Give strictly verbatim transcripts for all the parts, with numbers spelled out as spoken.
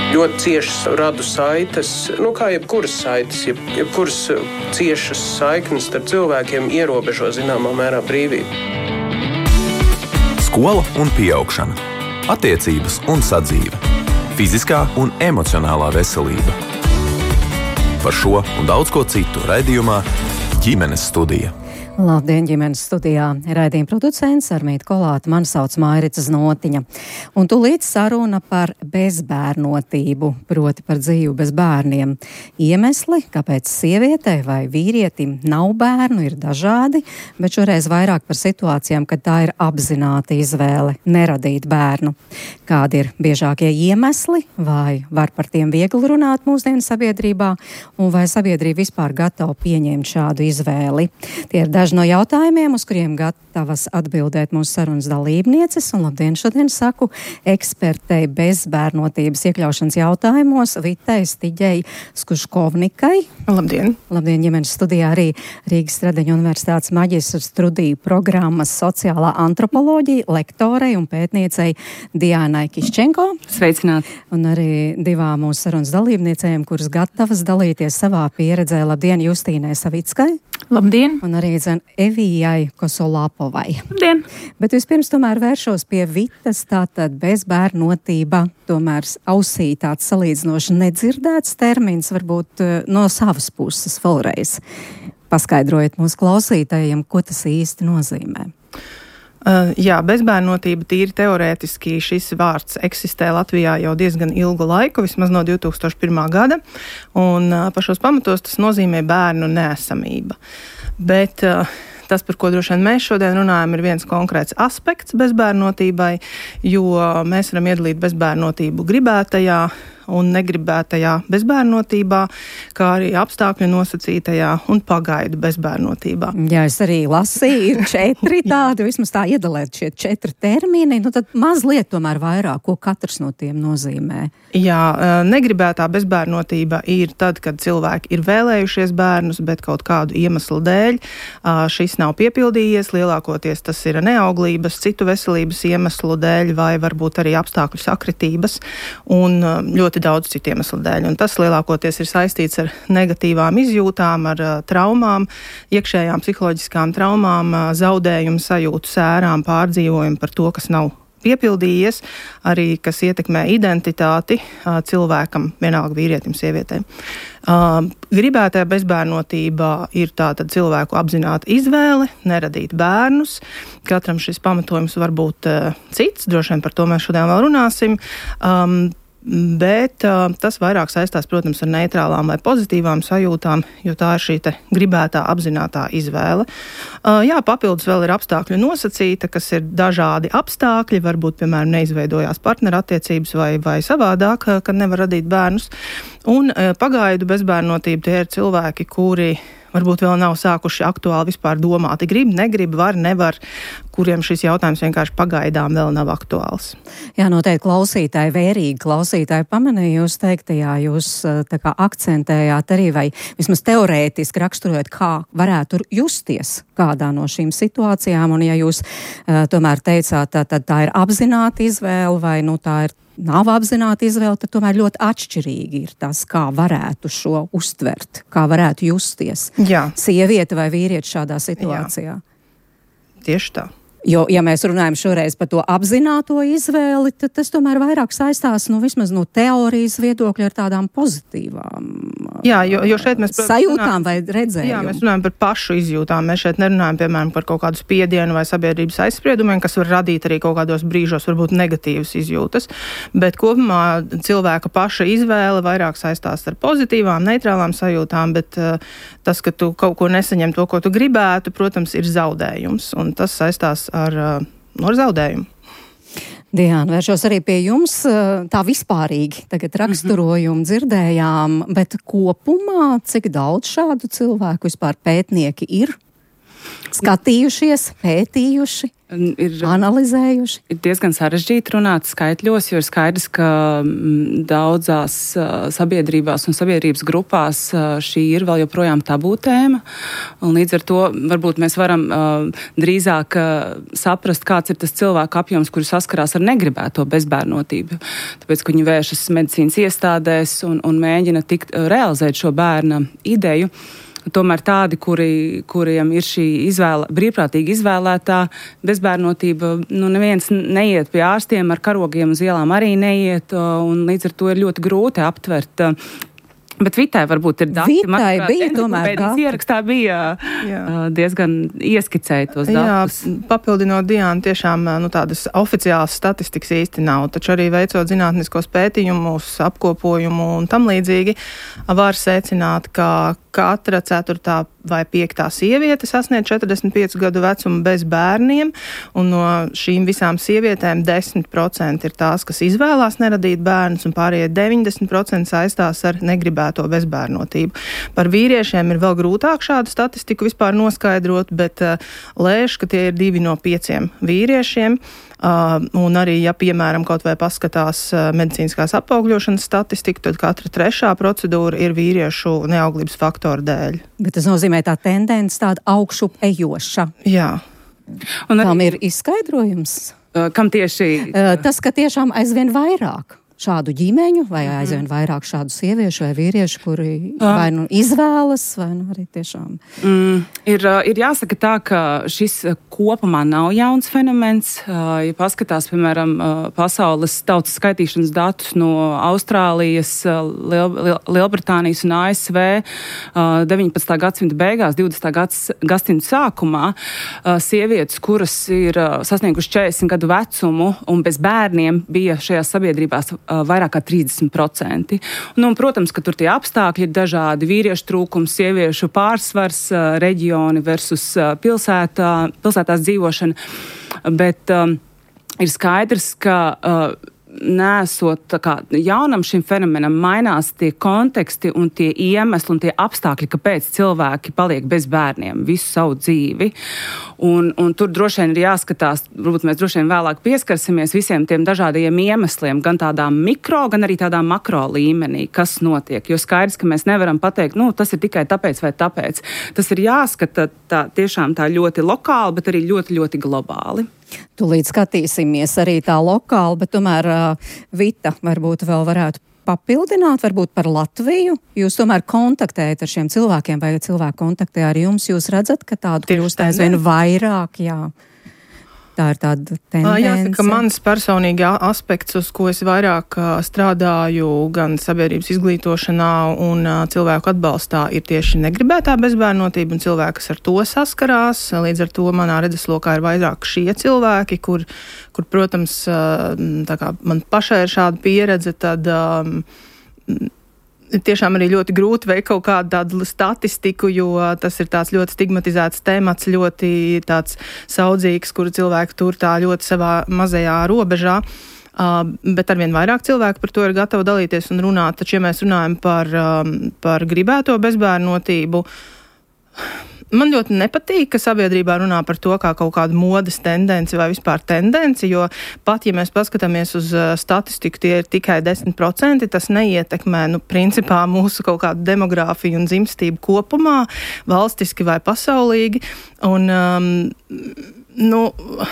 ļoti ciešas radu saites, nu kā jebkuras saites, jeb, jebkuras ciešas saiknes starp cilvēkiem ierobežo zināmā mērā brīvību. Skola un pieaugšana, attiecības un sadzīve, fiziskā un emocionālā veselība. Par šo un daudz ko citu raidījumā Ģimenes studija. Labdien, ģimenes studijā. Raidījuma producents Armīta Kolāte, mani sauc Mairica Znotiņa. Un tūlīt saruna par bezbērnotību, proti par dzīvi bez bērniem. Iemesli, kāpēc sievietei vai vīrietim nav bērnu, ir dažādi, bet šoreiz vairāk par situācijām, kad tā ir apzināta izvēle neradīt bērnu. Kādi ir biežākie iemesli, vai var par tiem viegli runāt mūsdienu sabiedrībā, un vai sabiedrība vispār gatava pieņemt šādu izvēli? Tie ir daži no jautājumiem, uz kuriem gatavas atbildēt mūsu sarunas dalībnieces, un labdien šodien saku ekspertei bezbērnotības iekļaušanas jautājumos Vitai Stiģei Skuškovnikai. Labdien! Labdien, ģimenes studijā arī Rīgas Stradeņu universitātes maģistra studiju programmas sociālā antropoloģija lektorei un pētniecei Diānai Kiščenko. Sveicināti! Un arī divām mūsu sarunas dalībniecēm, kuras gatavas dalīties savā pieredzē. Labdien, Justīnai Savickai! Labdien! Un arī dzen Evijai Kosolapovai. Labdien! Bet vispirms tomēr vēršos pie Vitas, tātad bezbērnotība, tomēr ausī tāds salīdzinoši nedzirdēts termins, varbūt no savas puses vēlreiz. Paskaidrojiet mūsu klausītājiem, ko tas īsti nozīmē. Uh, jā, bezbērnotība tīri teorētiski šis vārds eksistē Latvijā jau diezgan ilgu laiku, vismaz no divi tūkstoši pirmā gada, un uh, pašos pamatos tas nozīmē bērnu neesamība. Bet uh, tas, par ko droši vien mēs šodien runājam, ir viens konkrēts aspekts bezbērnotībai, jo mēs varam iedalīt bezbērnotību gribētajā un negribētajā bezbērnotībā, kā arī apstākļu nosacītajā un pagaidu bezbērnotībā. Jā, es arī lasīju, ir četri tādi, vismaz tā iedalēt šie četri termini, nu tad mazliet tomēr vairāk, ko katrs no tiem nozīmē. Jā, negribētā bezbērnotība ir tad, kad cilvēki ir vēlējušies bērnus, bet kaut kādu iemeslu dēļ šis nav piepildījies, lielākoties tas ir neauglības, citu veselības iemeslu dēļ vai varbūt arī apstākļu sakritības un ļoti daudz citu iemeslu dēļ. Un tas lielākoties ir saistīts ar negatīvām izjūtām, ar uh, traumām, iekšējām psiholoģiskām traumām, uh, zaudējumu sajūtu, sērām, pārdzīvojumu par to, kas nav piepildījies, arī kas ietekmē identitāti uh, cilvēkam, vienalga vīrietim, sievietēm. Uh, gribētā bezbērnotība ir tātad cilvēku apzināta izvēle neradīt bērnus. Katram šis pamatojums var būt uh, cits, droši vien par to mēs šodien vēl runāsim. Um, Bet uh, tas vairāk saistās, protams, ar neitrālām vai pozitīvām sajūtām, jo tā ir šī te gribētā apzinātā izvēle. Uh, jā, papildus vēl ir apstākļu nosacīta, kas ir dažādi apstākļi, varbūt, piemēram, neizveidojās partnerattiecības vai, vai savādāk, kad nevar radīt bērnus. Un uh, pagaidu bezbērnotība tie ir cilvēki, kuri varbūt vēl nav sākuši aktuāli vispār domāt. Grib, negrib, var, nevar, kuriem šis jautājums vienkārši pagaidām vēl nav aktuāls. Jā, noteikti klausītāji, vērīgi klausītāji pamanīja jūs teiktajā, jūs tā kā akcentējāt arī vai vismaz teorētiski raksturojot, kā varētu justies kādā no šīm situācijām, un ja jūs uh, tomēr teicāt, tā, tad tā ir apzināta izvēle vai nu tā ir nav apzināta izvēle, tad tomēr ļoti atšķirīgi ir tas, kā varētu šo uztvert, kā varētu justies Jā. Sieviete vai vīrietis šādā situācijā. Jā. Tieši tā. Jo, ja mēs runājam šoreiz par to apzināto izvēli, tad tas tomēr vairāk saistās, nu, vismaz no teorijas viedokļa ar tādām pozitīvām Jā, jo, jo šeit mēs sajūtām vai redzējumu. Jā, mēs runājam par pašu izjūtām. Mēs šeit nerunājam, piemēram, par kaut kādu spiedienu vai sabiedrības aizspriedumiem, kas var radīt arī kaut kādos brīžos varbūt negatīvas izjūtas. Bet kopumā cilvēka paša izvēle vairāk saistās ar pozitīvām, neitrālām sajūtām, bet uh, tas, ka tu kaut ko nesaņem to, ko tu gribētu, protams, ir zaudējums. Un tas saistās ar, uh, ar zaudējumu. Diāna, vēršos arī pie jums, tā vispārīgi tagad raksturojumu dzirdējām, bet kopumā cik daudz šādu cilvēku vispār pētnieki ir skatījušies, pētījuši? Ir, analizējuši? Ir diezgan sarežģīti runāt skaitļos, jo ir skaidrs, ka daudzās sabiedrībās un sabiedrības grupās šī ir vēl joprojām tabū tēma. Un līdz ar to varbūt mēs varam uh, drīzāk uh, saprast, kāds ir tas cilvēku apjoms, kuri saskarās ar negribēto bezbērnotību. Tāpēc, ka viņi vēršas medicīnas iestādēs un, un mēģina tikt, uh, realizēt šo bērna ideju. Tomēr tādi, kuri, kuriem ir šī izvēle, brīvprātīgi izvēlētā bezbērnotība, nu neviens neiet pie ārstiem ar karogiem uz ielām arī neiet, un līdz ar to ir ļoti grūti aptvert. Bet Vitai varbūt ir dati. Vitai bija tomēr dati. Ierakstā bija Jā. diezgan ieskicēja tos datus. Jā, papildinot Diānu, tiešām nu, tādas oficiālas statistikas īsti nav, taču arī veicot zinātniskos pētījumus, apkopojumu un tam līdzīgi, var secināt, ka katra ceturtā vai piektā sieviete sasniedz četrdesmit piecu gadu vecumu bez bērniem, un no šīm visām sievietēm desmit procenti ir tās, kas izvēlās neradīt bērnus, un pārējie deviņdesmit procenti saistās ar negribēto bezbērnotību. Par vīriešiem ir vēl grūtāk šādu statistiku vispār noskaidrot, bet uh, lēš, ka tie ir divi no pieciem vīriešiem. Uh, un arī, ja, piemēram, kaut vai paskatās uh, medicīniskās apaugļošanas statistiku, tad katra trešā procedūra ir vīriešu neauglības faktoru dēļ. Bet tas nozīmē tā tendence tāda augšup ejoša. Jā. Un tam ir izskaidrojums? Uh, kam tieši? Uh, tas, ka tiešām aizvien vairāk šādu ģimeņu, vai aizvien vairāk šādu sieviešu vai vīriešu, kuri vai nu izvēlas, vai nu arī tiešām. Mm, ir, ir jāsaka tā, ka šis kopumā nav jauns fenomens. Ja paskatās, piemēram, pasaules tautas skaitīšanas datus no Austrālijas, Liel, Liel, Lielbritānijas un A S V deviņpadsmitā gadsimta beigās, divdesmitā gadsimta sākumā, sievietes, kuras ir sasnieguši četrdesmit gadu vecumu un bez bērniem, bija šajās sabiedrībās vairāk kā trīsdesmit procenti. Nu, un, protams, ka tur tie apstākļi ir dažādi, vīriešu trūkums, sieviešu pārsvars, reģioni versus pilsētā, pilsētās dzīvošana, bet um, ir skaidrs, ka uh, nesot tā kā jaunam šim fenomenam mainās tie konteksti un tie iemesli un tie apstākļi, kāpēc cilvēki paliek bez bērniem visu savu dzīvi. Un, un tur droši vien ir jāskatās, varbūt mēs droši vien vēlāk pieskarsimies visiem tiem dažādajiem iemesliem, gan tādām mikro, gan arī tādām makro līmenī, kas notiek. Jo skaidrs, ka mēs nevaram pateikt, nu, tas ir tikai tāpēc vai tāpēc. Tas ir jāskata tā, tiešām tā ļoti lokāli, bet arī ļoti, ļoti globāli. Tūlīt skatīsimies arī tā lokāli, bet tomēr uh, Vita varbūt vēl varētu papildināt, varbūt par Latviju. Jūs tomēr kontaktējat ar šiem cilvēkiem, vai cilvēki kontaktē ar jums, jūs redzat, ka tādu kļūst aizvien vairāk, jā. Tā ir tāda tendence. Jāsaka, mans personīgi aspekts, uz ko es vairāk strādāju gan sabiedrības izglītošanā un cilvēku atbalstā, ir tieši negribētā bezbērnotība un cilvēki, kas ar to saskarās. Līdz ar to manā redzeslokā ir vairāk šie cilvēki, kur, kur protams, tā kā man pašai ir šāda pieredze, tad um, tiešām arī ļoti grūti veikt kaut kādu tādu statistiku, jo tas ir tāds ļoti stigmatizēts temats, ļoti tāds saudzīgs, kuru cilvēki tur tā ļoti savā mazajā robežā. Uh, bet arvien vairāk cilvēku par to ir gatavi dalīties un runāt. Taču, ja mēs runājam par, um, par gribēto bezbērnotību, man ļoti nepatīk, ka sabiedrībā runā par to kā kaut kādu modes tendenci vai vispār tendenci, jo pat, ja mēs paskatāmies uz uh, statistiku, tie ir tikai desmit procenti, tas neietekmē, nu, principā mūsu kaut kādu demogrāfiju un dzimstību kopumā, valstiski vai pasaulīgi. Un, um, nu...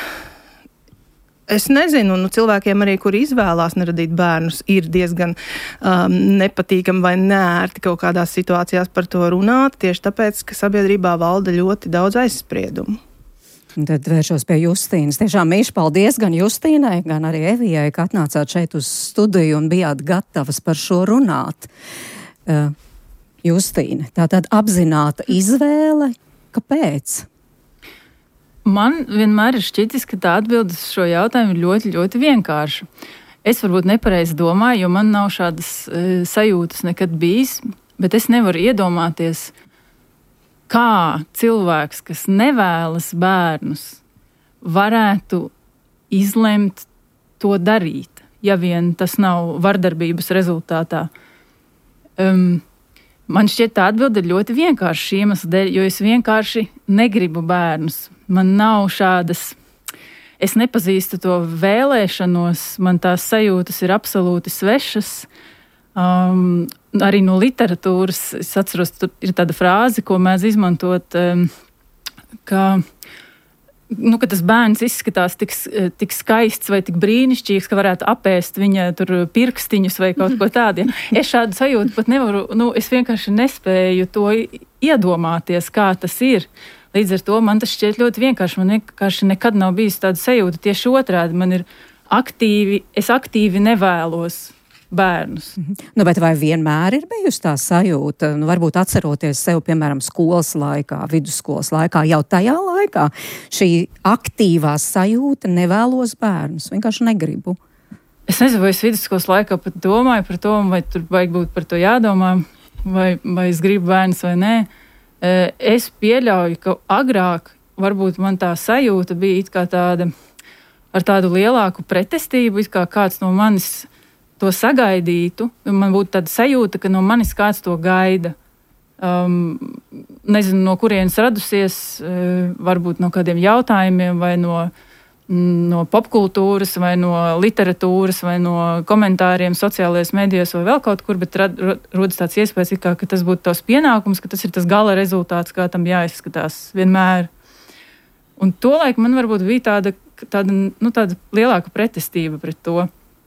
Es nezinu, nu, cilvēkiem arī, kuri izvēlās neradīt bērnus, ir diezgan um, nepatīkami vai neērti kaut kādās situācijās par to runāt, tieši tāpēc, ka sabiedrībā valda ļoti daudz aizspriedumu. Tad vēršos pie Justīnas. Tiešām mīļš paldies gan Justīnai, gan arī Evijai, ka atnācāt šeit uz studiju un bijāt gatavas par šo runāt. Uh, Justīna, tātad apzināta izvēle, kāpēc? Man vienmēr ir šķitis, ka tā atbildes uz šo jautājumu ir ļoti, ļoti vienkārša. Es varbūt nepareizi domāju, jo man nav šādas e, sajūtas nekad bijis, bet es nevaru iedomāties, kā cilvēks, kas nevēlas bērnus, varētu izlemt to darīt, ja vien tas nav vardarbības rezultātā. Um, man šķiet, tā atbilde ir ļoti vienkārša iemesla dēļ, jo es vienkārši negribu bērnus. Man nav šādas es nepazīstu to vēlēšanos, man tās sajūtas ir absolūti svešas. Um, arī no literatūras, es atceros, tur ir tāda frāze, ko mēdz izmantot, um, ka, nu, ka tas bērns izskatās tik, tik skaists vai tik brīnišķīgs, ka varētu apēst viņa tur pirkstiņus vai kaut ko tādu. Ja? Es šādu sajūtu pat nevaru, nu, es vienkārši nespēju to iedomāties, kā tas ir. Līdz ar to man tas šķiet ļoti vienkārši. Man vienkārši nekad nav bijis tāda sajūta. Tieši otrādi, man ir aktīvi, es aktīvi nevēlos bērnus. Nu, bet vai vienmēr ir bijusi tā sajūta? Nu, varbūt atceroties sev, piemēram, skolas laikā, vidusskolas laikā, jau tajā laikā šī aktīvā sajūta nevēlos bērnus, vienkārši negribu. Es nezinu, vai es vidusskolas laikā pat domāju par to, vai tur vajag būt par to jādomā, vai, vai es gribu bērnus vai nē. Es pieļauju, ka agrāk varbūt man tā sajūta bija it kā tāda, ar tādu lielāku pretestību, it kā kāds no manis to sagaidītu. Man būtu tāda sajūta, ka no manis kāds to gaida. Um, nezinu, no kurienes radusies, varbūt no kādiem jautājumiem, vai no, no popkultūras, vai no literatūras, vai no komentāriem sociālajās medijos, vai vēl kaut kur, bet rad, rodas tāds iespējas, kā, ka tas būtu tavs pienākums, ka tas ir tas gala rezultāts, kā tam jāizskatās vienmēr. Un tolaik man varbūt bija tāda, tāda, nu, tāda lielāka pretestība pret to.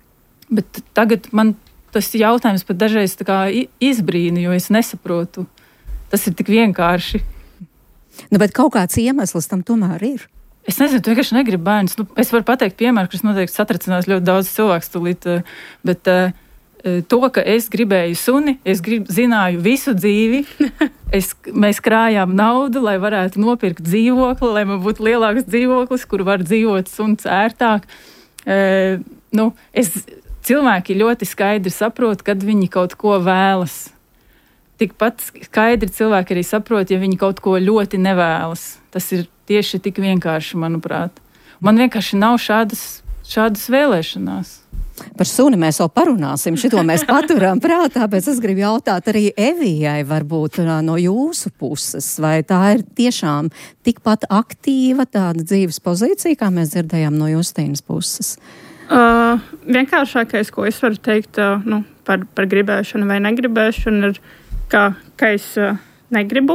Bet tagad man tas jautājums pat dažreiz tā kā izbrīna, jo es nesaprotu. Tas ir tik vienkārši. Nu, bet kaut kāds iemesls tam tomēr ir. Es nezinu, tu vienkārši negribu bērnus. Nu, es varu pateikt piemēru, kas noteikti satricinās ļoti daudz cilvēku tūlīt, bet uh, to, ka es gribēju suni, es grib, zināju visu dzīvi. Es, mēs krājām naudu, lai varētu nopirkt dzīvokli, lai man būtu lielāks dzīvoklis, kur var dzīvot suns ērtāk. Uh, nu, es... Cilvēki ļoti skaidri saprot, kad viņi kaut ko vēlas. Tikpat skaidri cilvēki arī saprot, ja viņi kaut ko ļoti nevēlas. Tas ir tieši tik vienkārši, manuprāt. Man vienkārši nav šādas, šādas vēlēšanās. Par suni mēs vēl parunāsim, šito mēs paturam prātā, bet es gribu jautāt arī Evijai, varbūt no jūsu puses, vai tā ir tiešām tikpat aktīva tāda dzīves pozīcija, kā mēs dzirdējām no Justīnas puses? Uh, vienkāršākais, ko es varu teikt uh, nu, par, par gribēšanu vai negribēšanu, ir, ka, ka es uh, negribu.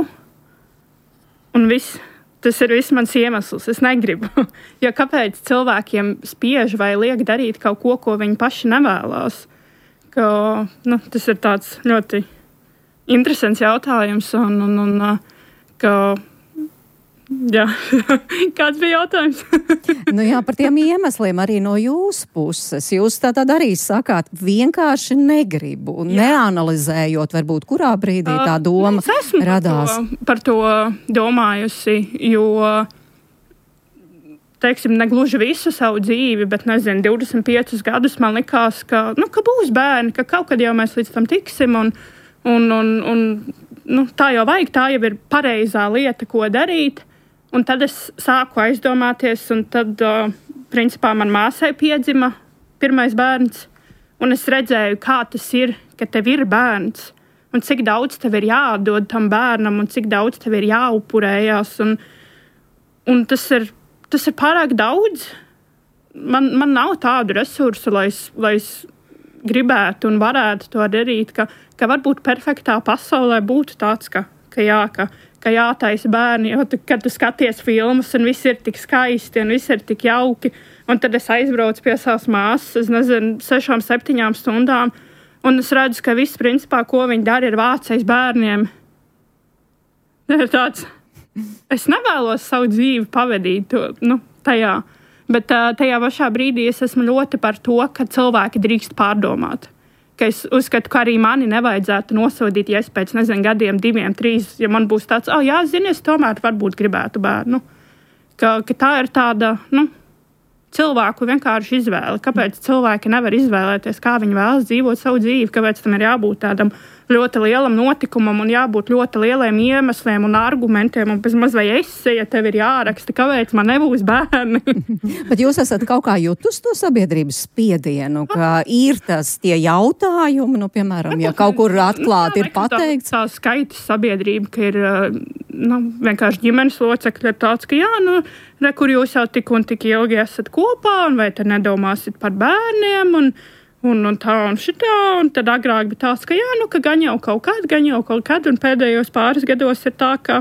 Un viss, tas ir viss mans iemesls. Es negribu. Jo kāpēc cilvēkiem spiež vai liek darīt kaut ko, ko viņi paši nevēlās? Ka, nu, tas ir tāds ļoti interesants jautājums. Un, un, un, uh, ka, Jā, kāds bija jautājums? Nu jā, par tiem iemesliem arī no jūsu puses. Jūs tātad arī sakāt, vienkārši negribu, jā. Neanalizējot, varbūt kurā brīdī tā doma uh, es radās. Par to, par to domājusi, jo, teiksim, negluži visu savu dzīvi, bet, nezinu, divdesmit piecus gadus man likās, ka, nu, ka būs bērni, ka kaut kad jau mēs līdz tam tiksim, un, un, un, un nu, tā jau vajag, tā jau ir pareizā lieta, ko darīt. Un tad es sāku aizdomāties, un tad, uh, principā, man māsai piedzima pirmais bērns, un es redzēju, kā tas ir, ka tev ir bērns, un cik daudz tev ir jādod tam bērnam, un cik daudz tev ir jāupurējās, un, un tas ir, tas ir pārāk daudz. Man, man nav tādu resursu, lai es, lai es gribētu un varētu to darīt, ka, ka varbūt perfektā pasaulē būtu tāds, ka, ka jā, ka ka jātaisa bērni, jo tu, kad tu skaties filmas un viss ir tik skaisti un viss ir tik jauki, un tad es aizbraucu pie savas māsas, es nezinu, sešām, septiņām stundām, un es redzu, ka viss, principā, ko viņi dara, ir vācais bērniem. Ir tāds, es nevēlos savu dzīvi pavadīt to, nu, tajā, bet tajā pašā brīdī es esmu ļoti par to, ka cilvēki drīkst pārdomāt. Ka es uzskatu, ka arī mani nevajadzētu nosodīt, ja es pēc, nezinu, gadiem, diviem, trīs, ja man būs tāds, oh, jā, zini, es tomēr varbūt gribētu bērnu. Ka, ka tā ir tāda, nu, cilvēku vienkārši izvēle. Kāpēc cilvēki nevar izvēlēties, kā viņi vēlas dzīvot savu dzīvi, kāpēc tam ir jābūt tādam ļoti lielam notikumam un jābūt ļoti lieliem iemesliem un argumentiem un bez maz vai esi, ja tev ir jāraksta, kāpēc man nebūs bērni. Bet jūs esat kaut kā jutus to sabiedrības spiedienu, ka ir tas tie jautājumi, nu, piemēram, ja kaut kur atklāti ir pateikts. Tā, tā skaitas sabiedrība, ka ir nu, vienkārši ģimenes locekļi ir tāds, ka jā, nu, re, kur jūs jau tik un tik ilgi esat kopā, un vai te nedomāsit par bērniem, un, un, un tā un šitā, un tad agrāk bija tāds, ka jā, nu, ka gan jau kaut kad, gan jau kaut kad, un pēdējos pāris gados ir tā, ka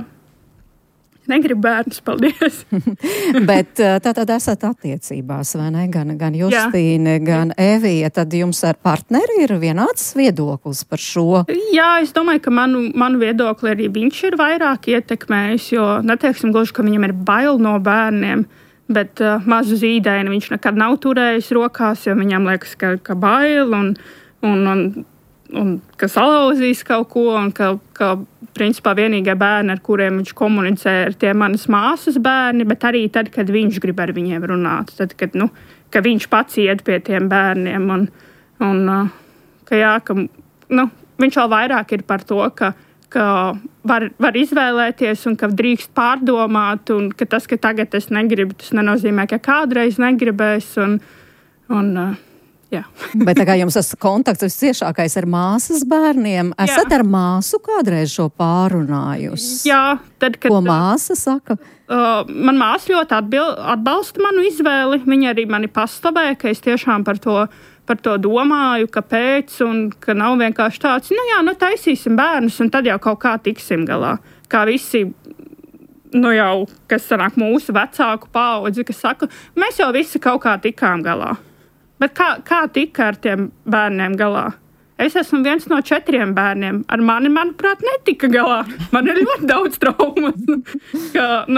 negribu bērnus, paldies. Bet tā tad esat attiecībās, vai ne? Gan, gan Justīne, Jā. gan Evija, tad jums ar partneri ir vienāds viedoklis par šo? Jā, es domāju, ka manu, manu viedokli arī viņš ir vairāk ietekmējis, jo neteiksim gluži, ka viņam ir bail no bērniem, bet uh, mazu zīdaini viņš nekad nav turējis rokās, jo viņam liekas, ka, ka bail un, un, un, un ka salauzīs kaut ko, un ka, ka principā vienīgie bērni, ar kuriem viņš komunicē, ir tie manas māsas bērni, bet arī tad, kad viņš grib ar viņiem runāt, tad, kad, nu, ka viņš pats iet pie tiem bērniem, un, un ka jā, ka, nu, viņš vēl vairāk ir par to, ka, ka var, var izvēlēties un ka drīkst pārdomāt, un ka tas, ka tagad es negribu, tas nenozīmē, ka kādreiz negribēs, un, un jā. Bet tā kā jums tas kontakts visciešākais ar māsas bērniem, esat Jā. ar māsu kādreiz šo pārunājusi? Jā. Tad, kad, Ko māsa saka? Uh, man māsa ļoti atbil, atbalsta manu izvēli. Viņa arī mani paslavē, ka es tiešām par to, par to domāju, kāpēc, un ka nav vienkārši tāds, nu jā, nu taisīsim bērnus, un tad jau kaut kā tiksim galā. Kā visi, nu jau, kas sanāk mūsu vecāku paudzi, kas saka, mēs jau visi kaut kā tikām galā. Bet kā, kā tika ar tiem bērniem galā? Es esmu viens no četriem bērniem. Ar mani, manuprāt, netika galā. Man ir ļoti daudz traumas. ka, nu,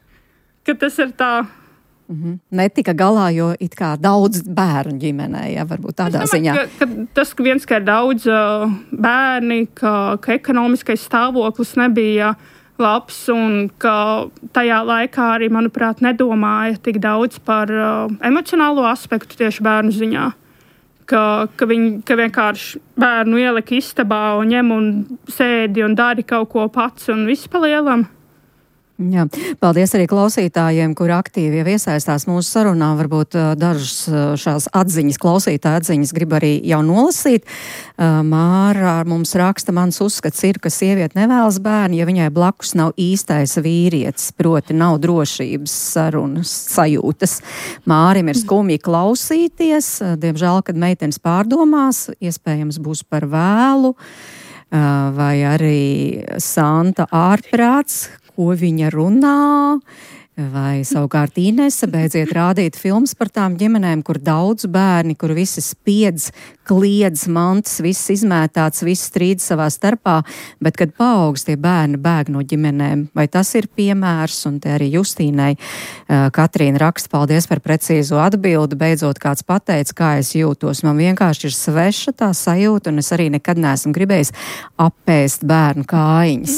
ka tas ir tā. Mm-hmm. Netika galā, jo it kā daudz bērnu ģimenē, ja varbūt tādā domāju, ziņā. Ka, ka tas, ka viens, ka ir daudz uh, bērni, ka, ka ekonomiskais stāvoklis nebija labs, un ka tajā laikā arī, manuprāt, nedomāja tik daudz par uh, emocionālo aspektu tieši bērnu ziņā. Ka, ka viņi ka vienkārši bērnu ielika istabā un ņem un sēdi un dari kaut ko pats un viss pa lielam. Jā. Paldies arī klausītājiem, kur aktīvi jau iesaistās mūsu sarunā. Varbūt uh, dažas uh, šās atziņas, klausītāja atziņas grib arī jau nolasīt. Uh, Māra mums raksta, mans uzskats ir, ka sieviete nevēlas bērni, ja viņai blakus nav īstais vīrietis, proti nav drošības sarunas sajūtas. Mārim ir skumji klausīties, uh, diemžēl, kad meitenes pārdomās, iespējams būs par vēlu, uh, vai arī Santa ārprāts, ko viņa runā, vai savukārt Inese beidziet rādīt filmas par tām ģimenēm, kur daudz bērni, kur visi spiedz, kliedz, mantas, viss izmētāts, viss strīd savā starpā, bet kad paaugs tie bērni bēg no ģimenēm, vai tas ir piemērs, un te arī Justīnai uh, Katrīna raksta, paldies par precīzo atbildi, beidzot kāds pateica, kā es jūtos, man vienkārši ir sveša tā sajūta, un es arī nekad neesmu gribējis apēst bērnu kājiņas.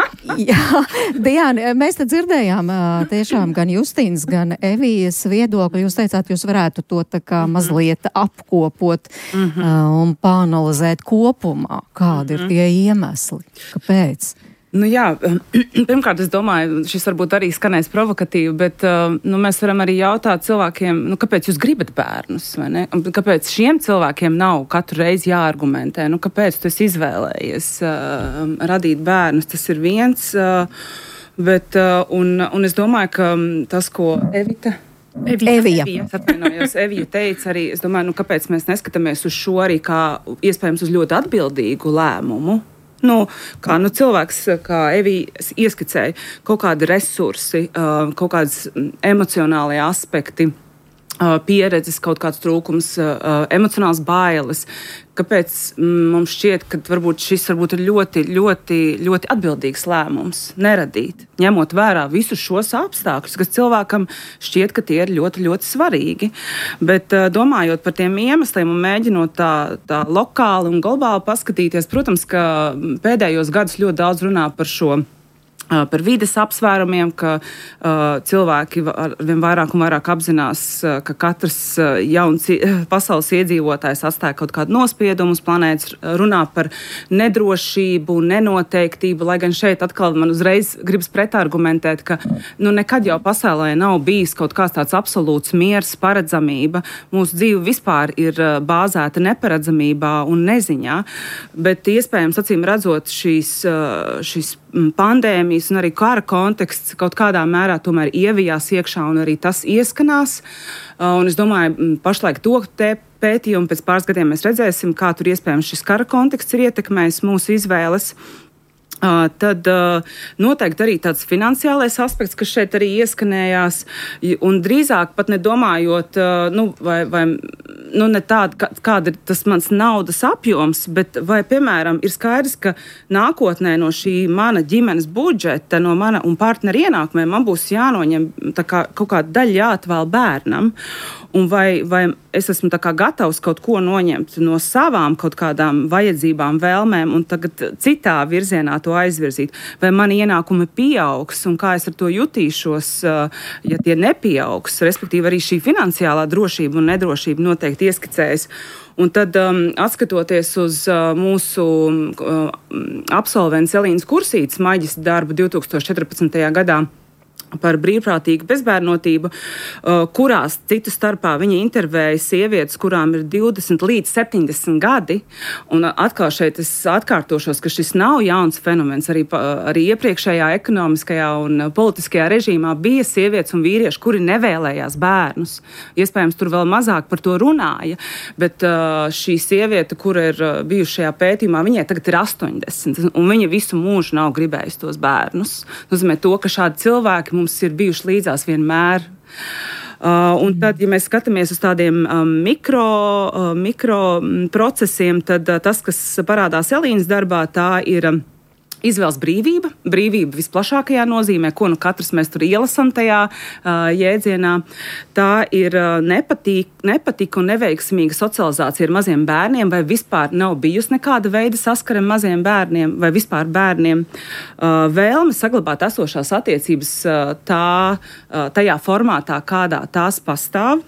Jā, Diana, mēs te dzirdējām tiešām gan Justīnas, gan Evijas viedokli. Jūs teicāt, jūs varētu to tā kā mazliet apkopot mm-hmm. un pāanalizēt kopumā, kādi mm-hmm. ir tie iemesli, kāpēc? Nu jā, pirmkārt, es domāju, šis varbūt arī skanēs provokatīvi, bet nu, mēs varam arī jautāt cilvēkiem, nu, kāpēc jūs gribat bērnus, vai ne? Kāpēc šiem cilvēkiem nav katru reizi jāargumentē? Nu, kāpēc tu esi izvēlējies uh, radīt bērnus? Tas ir viens, uh, bet, uh, un, un es domāju, ka tas, ko Evita... Evija. Evija, atvainojos, Evija teica arī, es domāju, nu, kāpēc mēs neskatāmies uz šo arī kā iespējams uz ļoti atbildīgu lēmumu? Nu, kā nu, cilvēks, kā Evija ieskicēja, kaut kādi resursi, uh, kaut kādas emocionālie aspekti, uh, pieredzes, kaut kāds trūkums, uh, emocionāls bailes. Kāpēc mums šķiet, ka varbūt šis varbūt ir ļoti, ļoti, ļoti atbildīgs lēmums neradīt, ņemot vērā visus šos apstākļus, kas cilvēkam šķiet, ka tie ir ļoti, ļoti svarīgi. Bet domājot par tiem iemesliem un mēģinot tā, tā lokāli un globāli paskatīties, protams, ka pēdējos gadus ļoti daudz runā par šo par vides apsvērumiem, ka uh, cilvēki vien vairāk un vairāk apzinās, uh, ka katrs uh, jauns pasaules iedzīvotājs atstāja kaut kādu nospiedumu uz planētas, runā par nedrošību, nenoteiktību, lai gan šeit atkal man uzreiz gribas pretargumentēt, ka nu, nekad jau pasaulē nav bijis kaut kāds tāds absolūts miers, paredzamība. Mūsu dzīve vispār ir uh, bāzēta neparedzamībā un neziņā, bet iespējams, acīm redzot, šīs, uh, šīs pandēmijas un arī kara konteksts kaut kādā mērā tomēr ievijās iekšā un arī tas ieskanās. Un es domāju, pašlaik to te pētījumu pēc pāris gadiem mēs redzēsim, kā tur iespējams šis kara konteksts ir ietekmējis mūsu izvēles. Uh, tad uh, noteikti arī tāds finansiālais aspekts, kas šeit arī ieskanējās, un drīzāk pat nedomājot, uh, nu, vai, vai nu, ne tāda, kā, kāda ir tas mans naudas apjoms, bet vai, piemēram, ir skaidrs, ka nākotnē no šī mana ģimenes budžeta, no mana un partnera ienākumiem man būs jānoņem tā kā, kaut kāda daļa jāatvēl bērnam, un vai, vai es esmu tā kā gatavs kaut ko noņemt no savām kaut kādām vajadzībām, vēlmēm un tagad citā virzienā to aizvirzīt. Vai mani ienākumi pieaugs un kā es ar to jutīšos, ja tie nepieaugs, respektīvi arī šī finansiālā drošība un nedrošība noteikti ieskicējas. Un tad, um, atskatoties uz uh, mūsu uh, absolvents Elīnas Kursītes maģistra darbu divtūkstoš četrpadsmitajā gadā, par brīvprātīgu bezbērnotību, kurās citu starpā viņa intervēja sievietes, kurām ir divdesmit līdz septiņdesmit gadi. Un atkal šeit es atkārtošos, ka šis nav jauns fenomens. Arī, arī iepriekšējā ekonomiskajā un politiskajā režīmā bija sievietes un vīrieši, kuri nevēlējās bērnus. Iespējams, tur vēl mazāk par to runāja, bet šī sieviete, kura ir bijuši šajā pētījumā, viņai tagad ir astoņdesmit, un viņa visu mūžu nav gribējusi tos bērnus. Nozīmē to, ka šādi cilvēki mums ir bijuši līdzās vienmēr. Uh, un tad, ja mēs skatāmies uz tādiem um, mikro, uh, mikro procesiem, tad uh, tas, kas parādās Elīnas darbā, tā ir um, izvēles brīvība, brīvība visplašākajā nozīmē, ko nu katrs mēs tur ielasam tajā uh, jēdzienā. Tā ir uh, nepatīk, nepatika un neveiksmīga socializācija ar maziem bērniem, vai vispār nav bijusi nekāda veida saskara ar maziem bērniem, vai vispār bērniem. Uh, vēlme saglabāt esošās attiecības uh, tā, uh, tajā formātā, kādā tās pastāv.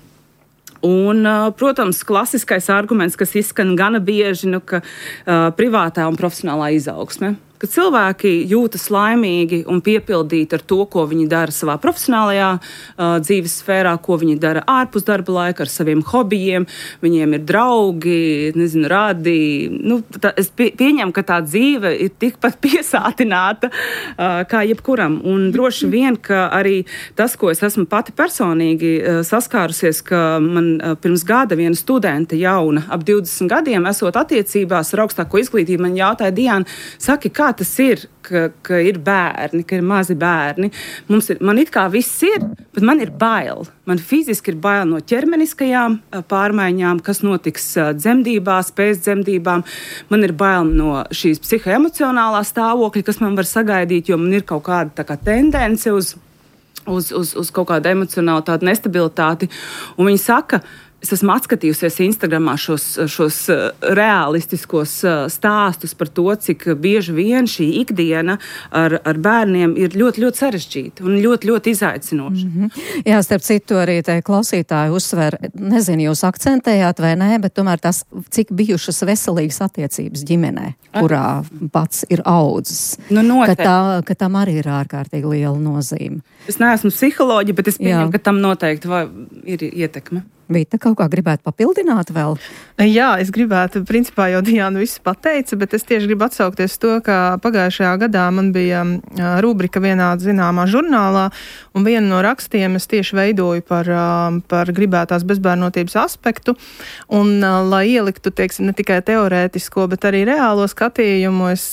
Un, protams, klasiskais arguments, kas izskan gana bieži, nu, ka uh, privātā un profesionālā izaugsme. Ka cilvēki jūtas laimīgi un piepildīti ar to, ko viņi dara savā profesionālajā uh, dzīves sfērā, ko viņi dara ārpus darba laika ar saviem hobijiem. Viņiem ir draugi, nezinu, radi. Nu, tā, es pie, pieņemu, ka tā dzīve ir tikpat piesātināta uh, kā jebkuram. Un droši vien, ka arī tas, ko es esmu pati personīgi uh, saskārusies, ka man uh, pirms gada viena studente jauna, ap divdesmit gadiem, esot attiecībās ar augstāko izglītību, man jautāja: Diana, saki, kā tas ir, ka, ka ir bērni, ka ir mazi bērni. Mums ir, man it kā viss ir, bet man ir bail. Man fiziski ir bail no ķermeniskajām pārmaiņām, kas notiks dzemdībās, pēc dzemdībām. Man ir bail no šīs psihoemocionālā stāvokļa, kas man var sagaidīt, jo man ir kaut kāda tā kā tendence uz, uz, uz, uz kaut kādu emocionālu tādu nestabilitāti. Un viņi saka, es esmu atskatījusies Instagramā šos, šos realistiskos stāstus par to, cik bieži vien šī ikdiena ar, ar bērniem ir ļoti, ļoti sarežģīta un ļoti, ļoti izaicinoša. Mm-hmm. Jā, starp citu arī te klausītāji uzsver, nezinu, jūs akcentējāt vai nē, bet tomēr tas, cik bijušas veselīgas attiecības ģimenē, kurā pats ir audzis. Nu, ka, tā, ka tam arī ir ārkārtīgi liela nozīme. Es neesmu psiholoģi, bet es pieņemu, ka tam noteikti vai, ir ietekme. Vita, kaut kā gribētu papildināt vēl? Jā, es gribētu, principā jau Diana visu pateica, bet es tieši gribu atsaukties to, ka pagājušajā gadā man bija rubrika vienā zināmā žurnālā, un vienu no rakstiem es tieši veidoju par, par gribētās bezbērnotības aspektu, un lai ieliktu, teiksim, ne tikai teorētisko, bet arī reālo skatījumu, es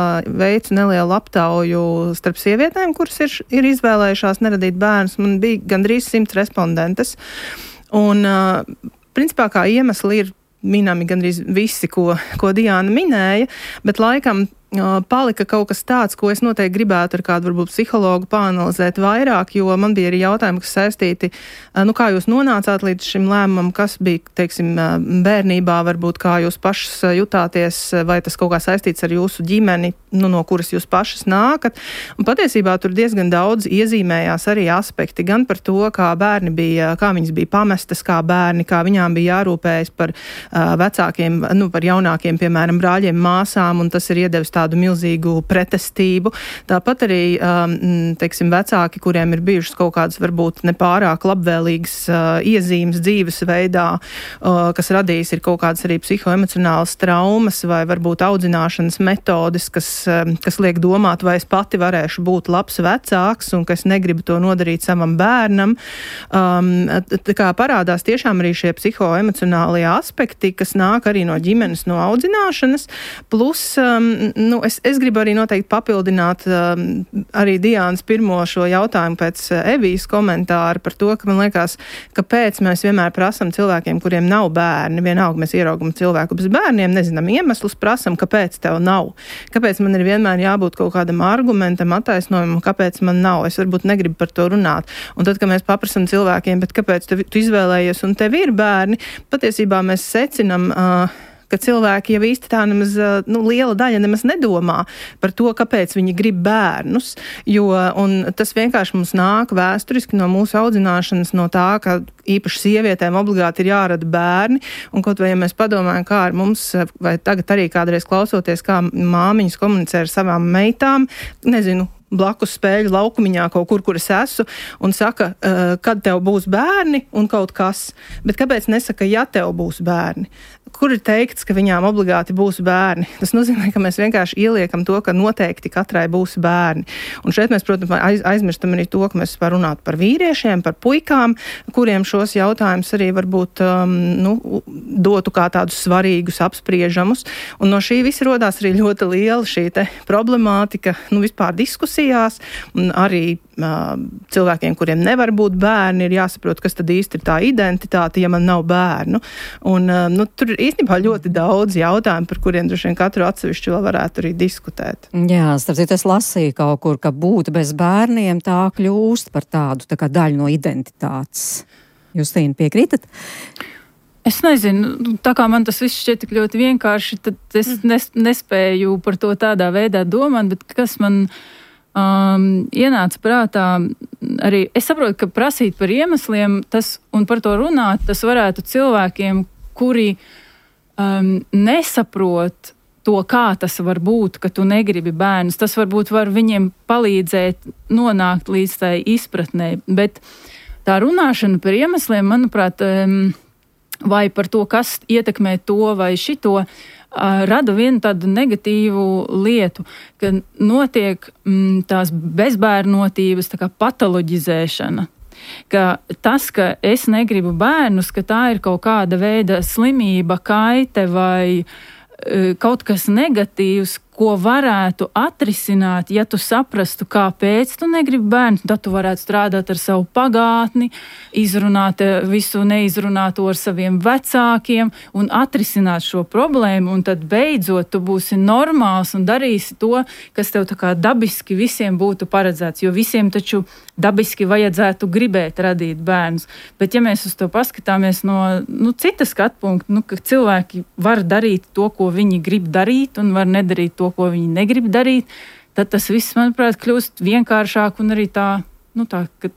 veicu nelielu aptauju starp sievietēm, kuras ir, ir izvēlējušās neradīt bērnus. Man bija gandrīz simts respondentes. Un, uh, principā, kā iemesli ir minami gandrīz visi, ko, ko Diana minēja, bet laikam uh, palika kaut kas tāds, ko es noteikti gribētu ar kādu varbūt psihologu pāanalizēt vairāk, jo man bija arī jautājumi, kas saistīti, uh, nu kā jūs nonācāt līdz šim lēmumam, kas bija, teiksim, uh, bērnībā, varbūt kā jūs pašas uh, jutāties, vai tas kaut kā saistīts ar jūsu ģimeni, nu, no kuras jūs pašas nākat. Un patiesībā tur diezgan daudz iezīmējās arī aspekti, gan par to, kā bērni bija, kā viņas bija pamestas, kā bērni, kā viņām bija jārūpējas par uh, vecākiem, nu, par jaunākiem, piemēram, brāļiem, māsām, un tas ir iedevis tādu milzīgu pretestību. Tāpat arī, teiksim, vecāki, kuriem ir bijušas kaut kādas varbūt nepārāk labvēlīgas iezīmes dzīves veidā, kas radījis ir kaut kādas arī psihoemocionālas traumas vai varbūt audzināšanas metodes, kas, kas liek domāt, vai es pati varēšu būt labs vecāks un ka es negribu to nodarīt savam bērnam. Tā kā parādās tiešām arī šie psihoemocionālie aspekti, kas nāk arī no ģimenes, no audzināšanas. Plus, um, nu, es, es gribu arī noteikti papildināt um, arī Diānas pirmo šo jautājumu pēc Evijas komentāra par to, ka man liekas, kāpēc mēs vienmēr prasam cilvēkiem, kuriem nav bērni, vienalga mēs ieraugam cilvēku bez bērniem, nezinām iemeslus, prasam, kāpēc tev nav. Kāpēc man ir vienmēr jābūt kaut kādam argumentam, attaisnojumam, kāpēc man nav. Es varbūt negribu par to runāt. Un tad, kad mēs paprasam cilvēkiem, bet kāpēc tu, tu izvēlējies un tev ir bērni, patiesībā mēs secinam, uh, ka cilvēki jau īsti tā nemaz, nu, liela daļa nemaz nedomā par to, kāpēc viņi grib bērnus, jo, un tas vienkārši mums nāk vēsturiski no mūsu audzināšanas, no tā, ka īpaši sievietēm obligāti ir jārada bērni, un kaut vai, ja mēs padomājam, kā ar mums, vai tagad arī kādreiz klausoties, kā māmiņas komunicē ar savām meitām, nezinu, blakus spēļu laukumiņā kaut kur, kur es esmu, un saka, uh, kad tev būs bērni un kaut kas. Bet kāpēc nesaka, ja tev būs bērni? Kur ir teikts, ka viņām obligāti būs bērni? Tas nozīmē, ka mēs vienkārši ieliekam to, ka noteikti katrai būs bērni. Un šeit mēs, protams, aiz, aizmirstam arī to, ka mēs var runāt par vīriešiem, par puikām, kuriem šos jautājumus arī varbūt um, nu, dotu kā tādus svarīgus, apspriežamus. Un no šī visa rodās arī ļoti liela šī te problemātika, nu, vispār diskusijās, un arī uh, cilvēkiem, kuriem nevar būt bērni, ir jāsaprot, kas tad īsti ir tā identitāte, ja man nav bērnu. Un, uh, nu, tur ir īstenībā ļoti daudz jautājumu, par kuriem droši vien katru atsevišķi vēl varētu arī diskutēt. Jā, starp citu, es lasīju kaut kur, ka būt bez bērniem tā kļūst par tādu tā kā daļu no identitātes. Justīna, piekrītat? Es nezinu, tā kā man tas viss šķiet tik ļoti vienkārši, tad es nes, nespēju par to tādā veidā domāt, bet kas man um, ienāca prātā, arī es saprotu, ka prasīt par iemesliem tas, un par to runāt, tas varētu cilvēkiem, kuri um, nesaprot to, kā tas var būt, ka tu negribi bērnus. Tas varbūt var viņiem palīdzēt nonākt līdz tai izpratnē, bet tā runāšana par iemesliem, manuprāt, um, vai par to, kas ietekmē to vai šito, uh, rada vienu tādu negatīvu lietu, ka notiek mm, tās bezbērnotības tā kā patoloģizēšana. Ka tas, ka es negribu bērnus, ka tā ir kaut kāda veida slimība, kaite vai uh, kaut kas negatīvs, ko varētu atrisināt, ja tu saprastu, kāpēc tu negribi bērnu, tad tu varētu strādāt ar savu pagātni, izrunāt visu neizrunāto ar saviem vecākiem un atrisināt šo problēmu, un tad beidzot tu būsi normāls un darīsi to, kas tev tā kā dabiski visiem būtu paredzēts, jo visiem taču dabiski vajadzētu gribēt radīt bērnus. Bet ja mēs uz to paskatāmies no nu, citas skatpunkta, nu, ka cilvēki var darīt to, ko viņi grib darīt, un var nedarīt to, ko viņi negrib darīt, tad tas viss, manuprāt, kļūst vienkāršāk un arī tā, nu tā, ka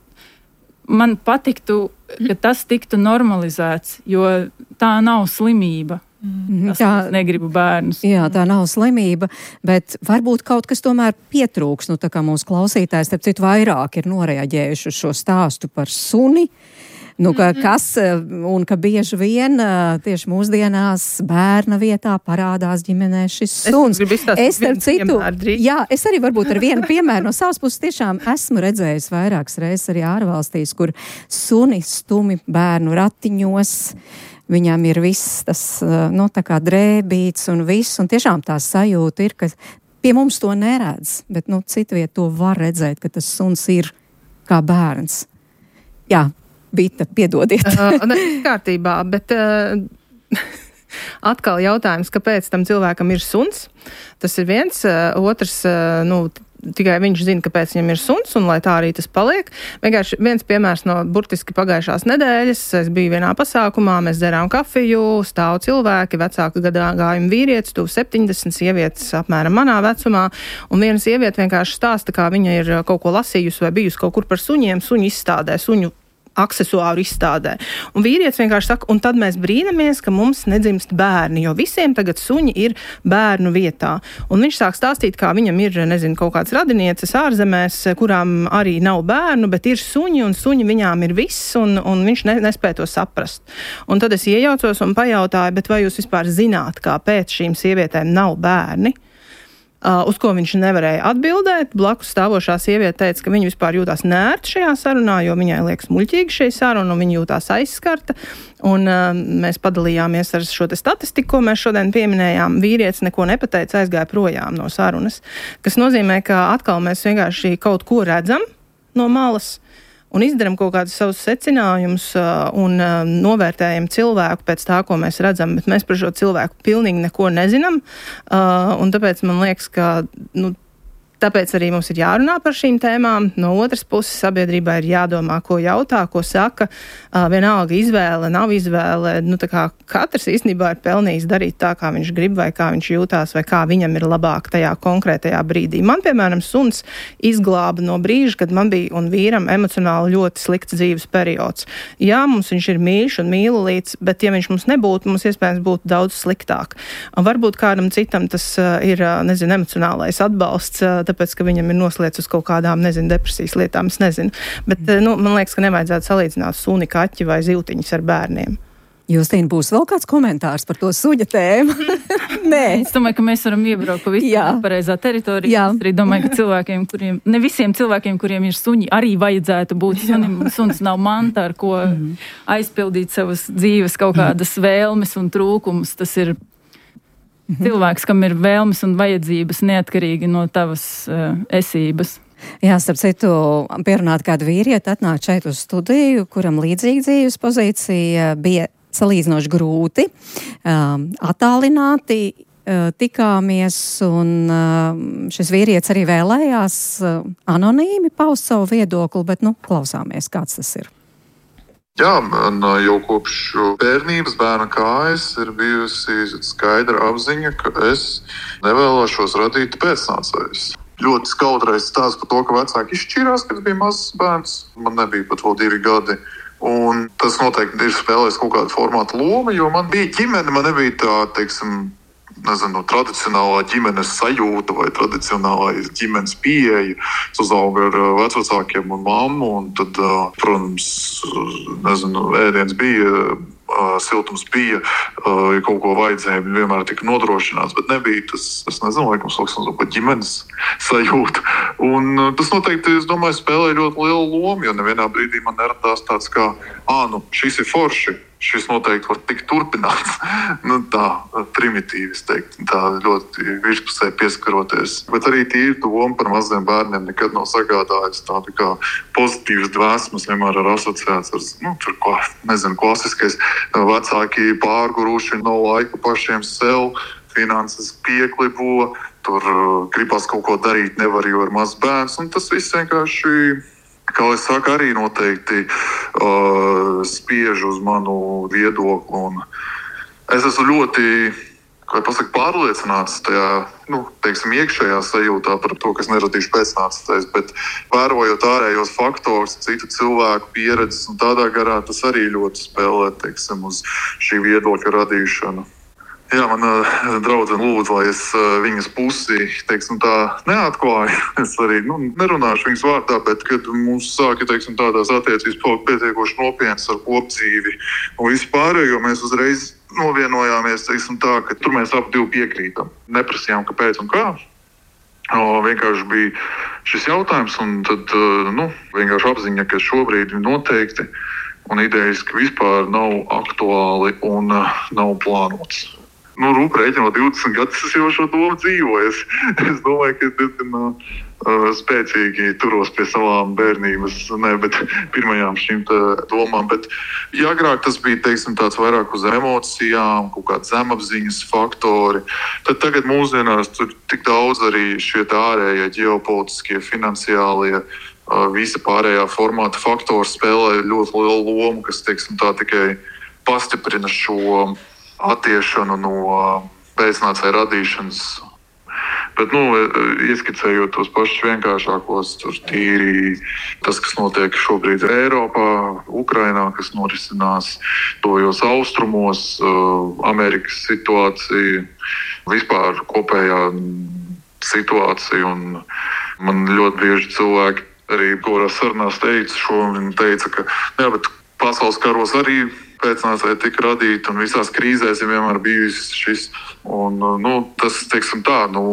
man patiktu, ka tas tiktu normalizēts, jo tā nav slimība. Tas, tā, es negribu bērnus. Jā, tā nav slimība, bet varbūt kaut kas tomēr pietrūks, nu tā kā mūsu klausītājs, starp citu, vairāk ir noreaģējuši uz šo stāstu par suni. Nu, ka kas, un ka bieži vien tieši mūsdienās bērna vietā parādās ģimenē šis suns. Es, es, citu, jā, es arī varbūt ar vienu piemēru no savas puses tiešām esmu redzējis vairākas reizes arī ārvalstīs, kur suni stumi bērnu ratiņos. Viņam ir viss tas, nu, tā kā drēbīts un viss, un tiešām tā sajūta ir, ka pie mums to neredz, bet, nu, citviet to var redzēt, ka tas suns ir kā bērns. Jā. Bita, piedodiet. uh, ne, kārtībā, bet uh, atkal jautājums, kāpēc tam cilvēkam ir suns. Tas ir viens, uh, otrs, uh, nu, tikai viņš zina, kāpēc viņam ir suns, un lai tā arī tas paliek. Vienkārši viens piemērs no burtiski pagājušās nedēļas. Es biju vienā pasākumā, mēs dzerām kafiju, stāv cilvēki, vecāka gadagājuma vīrietis, tuvu septiņdesmit, sievietes apmēram manā vecumā, un viena sieviete vienkārši stāsta, kā viņa ir kaut ko lasījusi vai bijusi kaut kur par suņiem, suņu izstādē, suņu aksesuāru izstādē. Un vīrietis vienkārši saka, un tad mēs brīnamies, ka mums nedzimst bērni, jo visiem tagad suņi ir bērnu vietā. Un viņš sāk stāstīt, kā viņam ir, nezinu, kaut kāds radinieces ārzemēs, kurām arī nav bērnu, bet ir suņi, un suņi viņām ir viss, un, un viņš ne, nespēja to saprast. Un tad es iejaucos un pajautāju, bet vai jūs vispār zināt, kāpēc šīm sievietēm nav bērni? Uh, uz ko viņš nevarēja atbildēt. Blakus stāvošā sieviete teica, ka viņa vispār jūtās nērti šajā sarunā, jo viņai liekas muļķīgi šī saruna, un viņa jūtās aizskarta. Un uh, mēs padalījāmies ar šo te statistiku, ko mēs šodien pieminējām. Vīrietis neko nepateica, aizgāja projām no sarunas, kas nozīmē, ka atkal mēs vienkārši kaut ko redzam no malas, un izdaram kaut kādus savus secinājumus uh, un uh, novērtējam cilvēku pēc tā, ko mēs redzam, bet mēs par šo cilvēku pilnīgi neko nezinām, uh, un tāpēc man liekas, ka, nu, tāpēc arī mums ir jārunā par šīm tēmām. No otras puses sabiedrībā ir jādomā, ko jautā, ko saka, uh, vienalga izvēle, nav izvēle, nu tā kā katrs īstenībā ir pelnījis darīt tā, kā viņš grib, vai kā viņš jūtās, vai kā viņam ir labāk tajā konkrētajā brīdī. Man, piemēram, suns izglāba no brīža, kad man bija un vīram emocionāli ļoti slikts dzīves periods. Jā, mums viņš ir mīļš un mīlulīts, bet ja viņš mums nebūtu, mums iespējams būtu daudz sliktāk. Un varbūt kādam citam tas uh, ir, uh, nezinu, emocionālais atbalsts, uh, tāpēc, ka viņam ir noslēdz uz kaut kādām, nezinu, depresijas lietām, es nezinu. Bet, uh, nu, man liekas, ka nevajadzētu salīdzināt suni, kaķi vai zivtiņus ar bērniem. Justīna, būs vēl kāds komentārs par to suņa tēmu? Nē. Es domāju, ka mēs varam iebraukt pa visu pareizā teritoriju. Jā. Es arī domāju, ka cilvēkiem, kuriem, ne visiem cilvēkiem, kuriem ir suņi, arī vajadzētu būt sunim. Suns nav manta, ar ko mm. aizpildīt savas dzīves kaut kādas vēlmes un trūkumus. Tas ir mm-hmm. cilvēks, kam ir vēlmes un vajadzības neatkarīgi no tavas uh, esības. Jā, starp citu, pierunāt kādu vīrieti atnāk šeit uz studiju, kuram līdzīga dzīves pozīcija bija salīdzinoši grūti, um, attālināti uh, tikāmies, un uh, šis vīrietis arī vēlējās uh, anonīmi paust savu viedokli, bet, nu, klausāmies, kāds tas ir. Jā, man jau kopš bērnības bērna kājas ir bijusi skaidra apziņa, ka es nevēlēšos radīt pēcnācējus. Ļoti skaudrais stāsts par to, ka vecāki izšķīrās, kad bija mazs bērns. Man nebija pat vēl divi gadi. Un tas noteikti ir spēlējis kaut kādu formātu lomu, jo man bija ģimene, man nebija tā, teiksim, nezinu, tradicionālā ģimenes sajūta vai tradicionālā ģimenes pieeja. Es uzaugu ar vecvecākiem un mammu, un tad, protams, nezinu, ēdiens bija, siltums bija, ja kaut ko vajadzēja, vienmēr tika nodrošināts, bet nebija tas, es nezinu, laikam sauksams par ģimenes sajūtu. Un tas noteikti, es domāju, spēlēja ļoti lielu lomu, jo nevienā brīdī man neradās tāds kā, ā, nu, šis ir forši, šis noteikti var tikt turpināts. Nu, tā primitīvi, es teiktu, tā ļoti virspusē pieskaroties. Bet arī tīri doma par maziem bērniem nekad nav sagādājis tādu kā pozitīvas dvēsmas, vienmēr ar asociācijas, nu, tur, ko, nezinu, klasiskais, vecāki pārguruši, nav laika pašiem sev, finanses pieklibo, tur gribas kaut ko darīt, nevar, jo ir mazs bērns, un tas viss vienkārši, kā es saku, arī noteikti uh, spiež uz manu viedokli. Un es esmu ļoti, kā pasaka, pārliecināts tajā, nu, teiksim, iekšējā sajūtā par to, kas neradīšu pēcnācējs, bet vērojot ārējos faktorus, citu cilvēku pieredzes un tādā garā, tas arī ļoti spēlē, teiksim, uz šī viedokļa radīšanu. Jā, man draudzene lūdza, lai es viņas pusi, teiksim, tā neatklāju. Es arī, nu, nerunāšu viņas vārdā, bet kad mums sāka, teiksim, tādās attiecības palikt pietiekoši nopietnas ar kopdzīvi un vispārējo, mēs uzreiz novienojāmies, teiksim, tā, ka tur mēs ap divi piekrītam. Neprasījām, kāpēc un kā. O, vienkārši bija šis jautājums, un tad, nu, vienkārši apziņa, ka šobrīd noteikti un idejas, ka vispār nav aktuāli un nav plānots. Nu, rūp rēķinot divdesmit gadus, es jau šo domu dzīvoju. Es, es domāju, ka diezgan uh, spēcīgi turos pie savām bērnības, ne, bet pirmajām šīm domām. Bet, ja agrāk tas bija, teiksim, tāds vairāk uz emocijām, kaut kāds zemapziņas faktori, tad tagad mūsdienās tur tik daudz arī šie ārējie ģeopolitiskie, finansiālie, uh, visa pārējā formāta faktori spēlē ļoti lielu lomu, kas, teiksim, tā tikai pastiprina šo attiešanu no pēcnācēju radīšanas. Bet, nu, ieskicējot tos pašus vienkāršākos, tur tīri tas, kas notiek šobrīd Eiropā, Ukrainā, kas norisinās tojos austrumos, Amerikas situācija, vispār kopējā situācija. Un man ļoti bieži cilvēki arī, kurās sarunās teica šo, viņi teica, ka jā, bet pasaules karos arī pēcnācēji tika radīti un visās krīzēs ir vienmēr bijis šis. Un, nu, tas, teiksim tā, nu,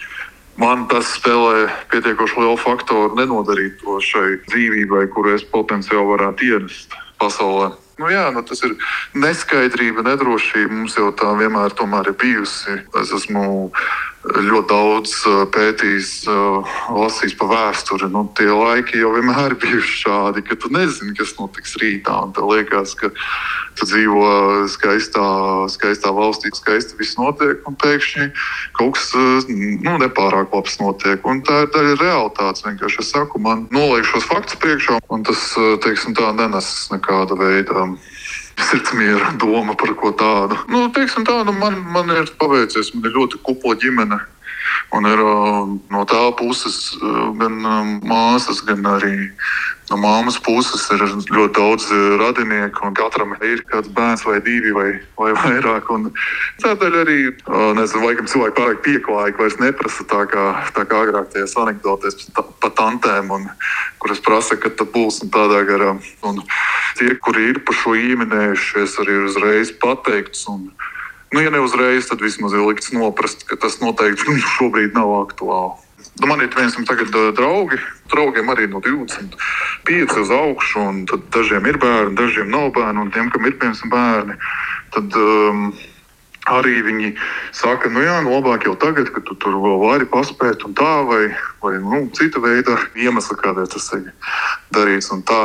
man tas spēlē pietiekoši lielu faktoru nenodarīt to šai dzīvībai, kuru es potenciāli varētu ienest pasaulē. Nu jā, nu tas ir neskaidrība, nedrošība. Mums jau tā vienmēr tomēr ir bijusi. Es esmu ļoti daudz pētījis, lasījis pa vēsturi. Nu, tie laiki jau vienmēr ir bijuši šādi, ka tu nezini, kas notiks rītā. Un tev liekas, ka tu dzīvo skaistā, skaistā valstī, skaisti viss notiek, un pēkšņi kaut kas nu, nepārāk labs notiek. Un tā ir daļa realitātes. Vienkārši es saku, man noliek šos faktus priekšā, un tas, teiksim tā, nenes nekāda veida sirdsmiera doma par ko tādu. Nu, teiksim tā, nu, man, man ir paveicies, man ir ļoti kupla ģimene. Un ir no tā puses gan māsas, gan arī no māmas puses ir ļoti daudz radinieku, un katram ir kāds bērns vai divi vai, vai vairāk. Un tādēļ arī, nezinu, laikam cilvēki pārāk pieklājīgi vairs neprasa tā kā, tā kā agrāk tajās anekdotēs pa tantēm, un, kuras prasa, ka tad būs un tādā garā. Un tie, kuri ir par šo ieminējušies, arī ir uzreiz pateikts. Un, nu, ja ne uzreiz, tad vismaz ir likts noprast, ka tas noteikti šobrīd nav aktuāli. Man ir viens tagad draugi, draugiem arī no divdesmit pieci uz augšu, un tad dažiem ir bērni, dažiem nav bērni, un tiem, kam ir piemēram bērni, tad um, arī viņi saka, nu jā, nu labāk jau tagad, ka tu tur vēl vari paspēt un tā, vai, vai nu, cita veida iemesla, kādēļ tas ir darīts un tā.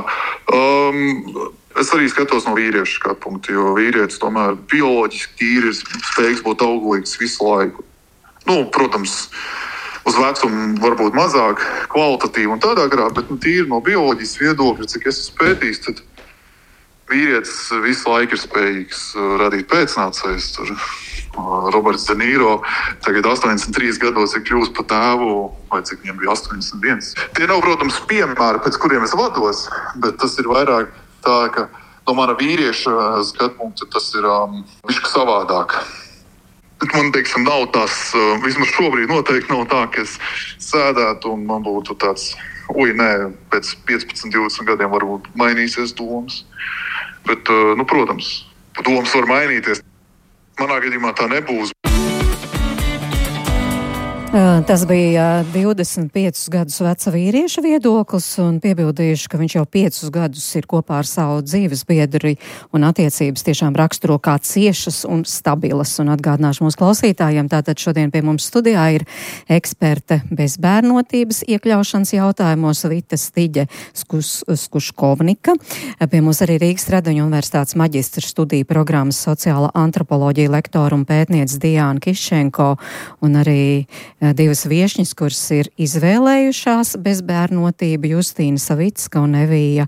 Um, Es arī skatos no vīriešu skatu punktu, jo vīrietis tomēr bioloģiski ir spējīgs būt auglīgs visu laiku. Nu, protams, uz vecumu varbūt mazāk kvalitatīvi un tādā garā, bet nu, tīri no bioloģijas viedokļa, cik es esmu pētījis, tad vīrietis visu laiku ir spējīgs radīt pēcnācējus. Tur Roberts De Niro tagad astoņdesmit trīs gados ir kļūst par tēvu, vai cik viņam bija astoņdesmit viens. Tie nav, protams, piemēri, pēc kuriem es vados, bet tas ir vairāk tā, ka no mana vīrieša skatu punkta tas ir um, bišķi savādāk. Man, teiksim, nav tas, uh, vismaz šobrīd noteikti nav tā, ka es sēdētu un man būtu tāds, ui, nē, pēc piecpadsmit, divdesmit gadiem varbūt mainīsies domas. Bet, uh, nu, protams, domas var mainīties. Manā gadījumā tā nebūs. Tas bija divdesmit piecus gadus veca vīrieša viedoklis, un piebildījuši, ka viņš jau piecus gadus ir kopā ar savu dzīves biedri, un attiecības tiešām raksturo kā ciešas un stabilas. Un atgādināšu mūsu klausītājiem, tātad šodien pie mums studijā ir eksperte bezbērnotības iekļaušanas jautājumos Vita Stiģe Skus, Skuškovnika. Pie mums arī Rīgas Tradeņu universitātes maģistra studiju programmas sociāla antropoloģija lektora un pētniece Diāna Kišenko, un arī divas viešņas, kuras ir izvēlējušās bezbērnotību, Justīna Savicka un Evija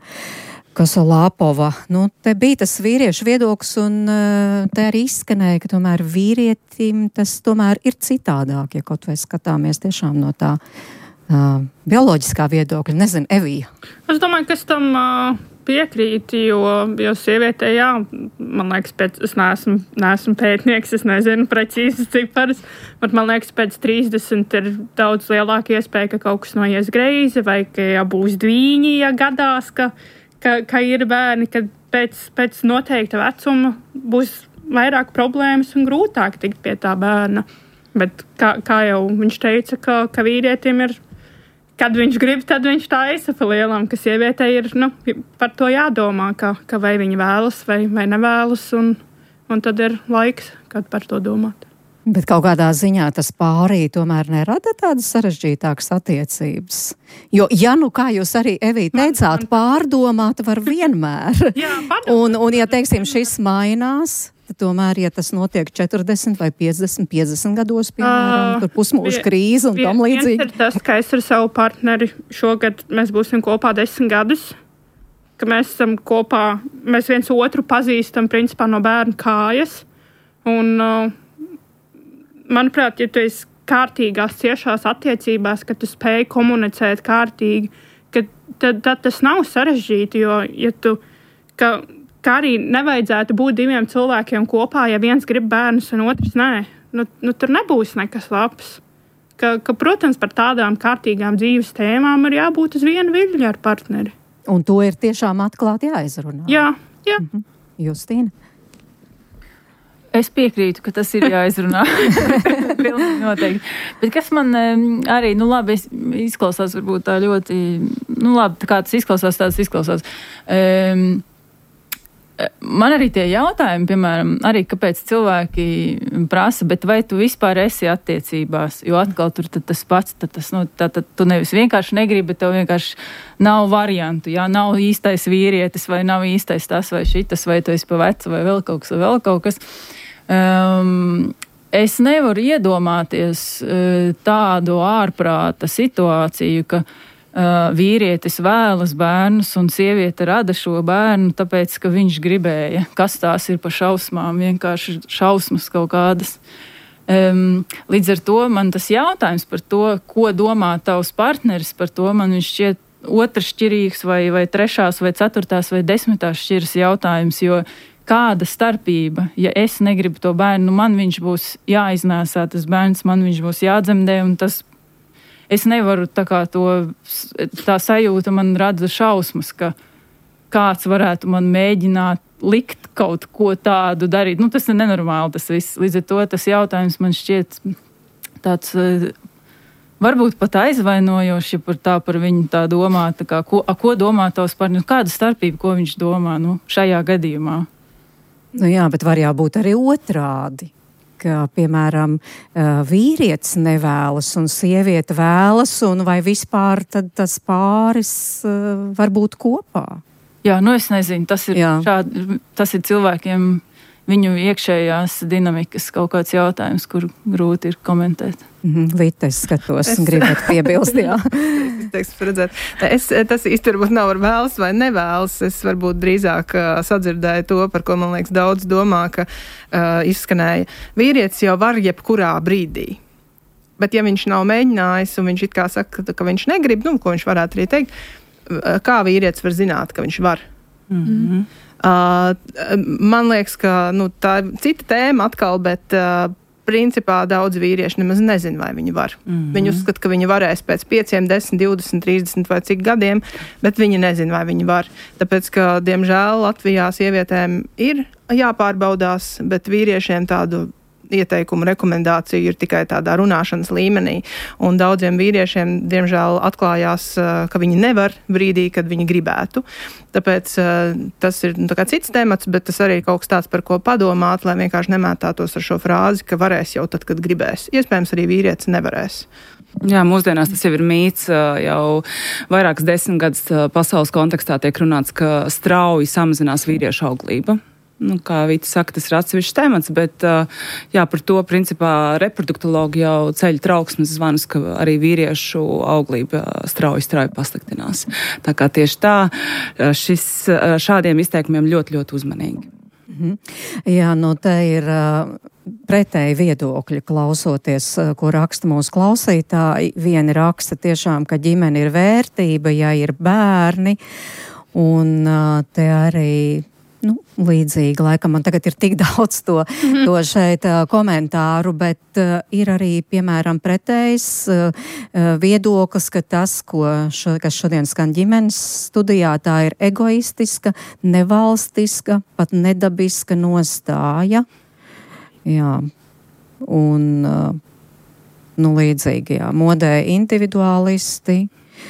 Kosolāpova. Nu, te bija tas vīriešu viedoklis, un te arī izskanēja, ka tomēr vīrietim tas tomēr ir citādāk, ja kaut vai skatāmies tiešām no tā uh, bioloģiskā viedokļa. Nezinu, Evija. Es domāju, ka es tam uh, piekrītu, jo, jo sievietē, jā, man liekas, pēc, es neesmu, neesmu pētnieks, es nezinu precīzes ciparas, bet man liekas, pēc trīsdesmit ir daudz lielāka iespēja, ka kaut kas noies greizi, vai ka ja būs dvīņi, ja gadās, ka, ka, ka ir bērni, kad pēc, pēc noteikta vecuma būs vairāk problēmas un grūtāk tikt pie tā bērna. Bet kā, kā jau viņš teica, ka, ka vīrietim ir, kad viņš grib, tad viņš taisa pa lielam, ka sievietei ir, nu, par to jādomā, ka, ka vai viņa vēlas vai, vai nevēlas, un, un tad ir laiks, kad par to domāt. Bet kaut kādā ziņā tas pārī tomēr nerada tādas sarežģītākas attiecības. Jo, ja nu, kā jūs arī, Evija, teicāt, pārdomāt var vienmēr. Jā, un, un, ja, teiksim, šis mainās, tad tomēr, ja tas notiek četrdesmit vai piecdesmit, piecdesmit gados, piemēram, uh, tur pusmūža krīze un vien, tam līdzīgi. Viens ir tas, ka es ar savu partneri šogad mēs būsim kopā desmit gadus, ka mēs esam kopā, mēs viens otru pazīstam principā no bērnu kājas, un uh, manuprāt, ja tu esi kārtīgās, ciešās attiecībās, ka tu spēj komunicēt kārtīgi, ka tad, tad tas nav sarežģīti, jo, ja tu, ka, ka arī nevajadzētu būt diviem cilvēkiem kopā, ja viens grib bērnus un otrs nē, nu, nu tur nebūs nekas labs. Ka, ka, protams, par tādām kārtīgām dzīves tēmām ir jābūt uz vienu viļņu ar partneri. Un to ir tiešām atklāti jāizrunā. Jā, jā. Mhm. Justīna? Es piekrītu, ka tas ir jāizrunā. Pilnīgi noteikti. Bet kas man arī, nu labi, izklausās varbūt tā ļoti, nu labi, tā kā tas izklausās, tāds izklausās. Um, man arī tie jautājumi, piemēram, arī kāpēc cilvēki prasa, bet vai tu vispār esi attiecībās, jo atkal tur tad tas pats, tad tas, nu, tā, tad tu nevis vienkārši negribi, bet tev vienkārši nav variantu, jā, nav īstais vīrietis, vai nav īstais tas, vai šitas, vai tu esi pa vecu, vai vēl kaut kas, vai vēl kaut kas. Um, es nevaru iedomāties uh, tādu ārprāta situāciju, ka uh, vīrietis vēlas bērnus un sieviete rada šo bērnu, tāpēc, ka viņš gribēja. Kas tās ir pa šausmām, vienkārši šausmas kaut kādas. Um, līdz ar to man tas jautājums par to, ko domā tavs partneris, par to man viņš šķiet otršķirīgs vai, vai trešās vai ceturtās vai desmitās šķiras jautājums, jo kāda starpība, ja es negribu to bērnu, man viņš būs jāiznēsā tas bērns, man viņš būs jādzemdē, un tas, es nevaru tā kā to, tā sajūta man rada šausmas, ka kāds varētu man mēģināt likt kaut ko tādu darīt. Nu, tas ir nenormāli, tas viss. Līdz ar to tas jautājums man šķiet tāds, varbūt pat aizvainojoši, ja par tā par viņu tā domā, tā kā, ko, a, ko domā tavs partneris, kāda starpība, ko viņš domā, nu, šajā gadījumā. Nu jā, bet var jābūt arī otrādi, ka, piemēram, vīrietis nevēlas un sieviete vēlas, un vai vispār tad tas pāris var būt kopā? Jā, nu es nezinu, tas ir, šādi, tas ir cilvēkiem viņu iekšējās dinamikas kaut kāds jautājums, kur grūti ir komentēt. Mm-hmm. Vita, es skatos, es... gribētu piebilst, jā. es, redzēt, es, tas īsti varbūt nav ar vēlas vai nevēlas. Es varbūt drīzāk uh, sadzirdēju to, par ko man liekas daudz domā, ka uh, izskanēja. Vīrietis jau var jebkurā brīdī. Bet ja viņš nav mēģinājis un viņš it kā saka, ka viņš negrib, nu, ko viņš varētu arī teikt, kā vīrietis var zināt, ka viņš var? Mm-hmm. Uh, man liekas, ka nu, tā ir cita tēma atkal, bet uh, principā daudz vīrieši nemaz nezin, vai viņi var. Mm-hmm. Viņi uzskata, ka viņi varēs pēc pieciem, desmit, divdesmit, trīsdesmit vai cik gadiem, bet viņi nezin, vai viņi var. Tāpēc, ka, diemžēl, Latvijā sievietēm ir jāpārbaudās, bet vīriešiem tādu ieteikumu, rekomendāciju ir tikai tādā runāšanas līmenī. Un daudziem vīriešiem, diemžēl, atklājās, ka viņi nevar brīdī, kad viņi gribētu. Tāpēc tas ir nu, tā kā cits temats, bet tas arī kaut kas tāds, par ko padomāt, lai vienkārši nemētātos ar šo frāzi, ka varēs jau tad, kad gribēs. Iespējams, arī vīrietis nevarēs. Jā, mūsdienās tas jau ir mīts, jau vairākas desmit gadus pasaules kontekstā tiek runāts, ka strauji samazinās vīriešu auglība. Nu, kā Vita saka, tas ir atsevišķs temats, bet jā, par to principā reproduktologi jau ceļ trauksmes zvanus, ka arī vīriešu auglība strauji strauji pasliktinās. Tā kā tieši tā, šis, šādiem izteikumiem ļoti, ļoti uzmanīgi. Mhm. Jā, nu te ir pretēji viedokļi klausoties, ko raksta mūsu klausītāji. Vieni raksta tiešām, ka ģimene ir vērtība, ja ir bērni, un te arī nu, līdzīgi, laikam man tagad ir tik daudz to, mm-hmm. to šeit uh, komentāru, bet uh, ir arī, piemēram, pretējs uh, viedoklis, ka tas, ko šo, kas šodien skan ģimenes studijā, tā ir egoistiska, nevalstiska, pat nedabiska nostāja. Jā, un, uh, nu, līdzīgi, jā, modē individuālisti.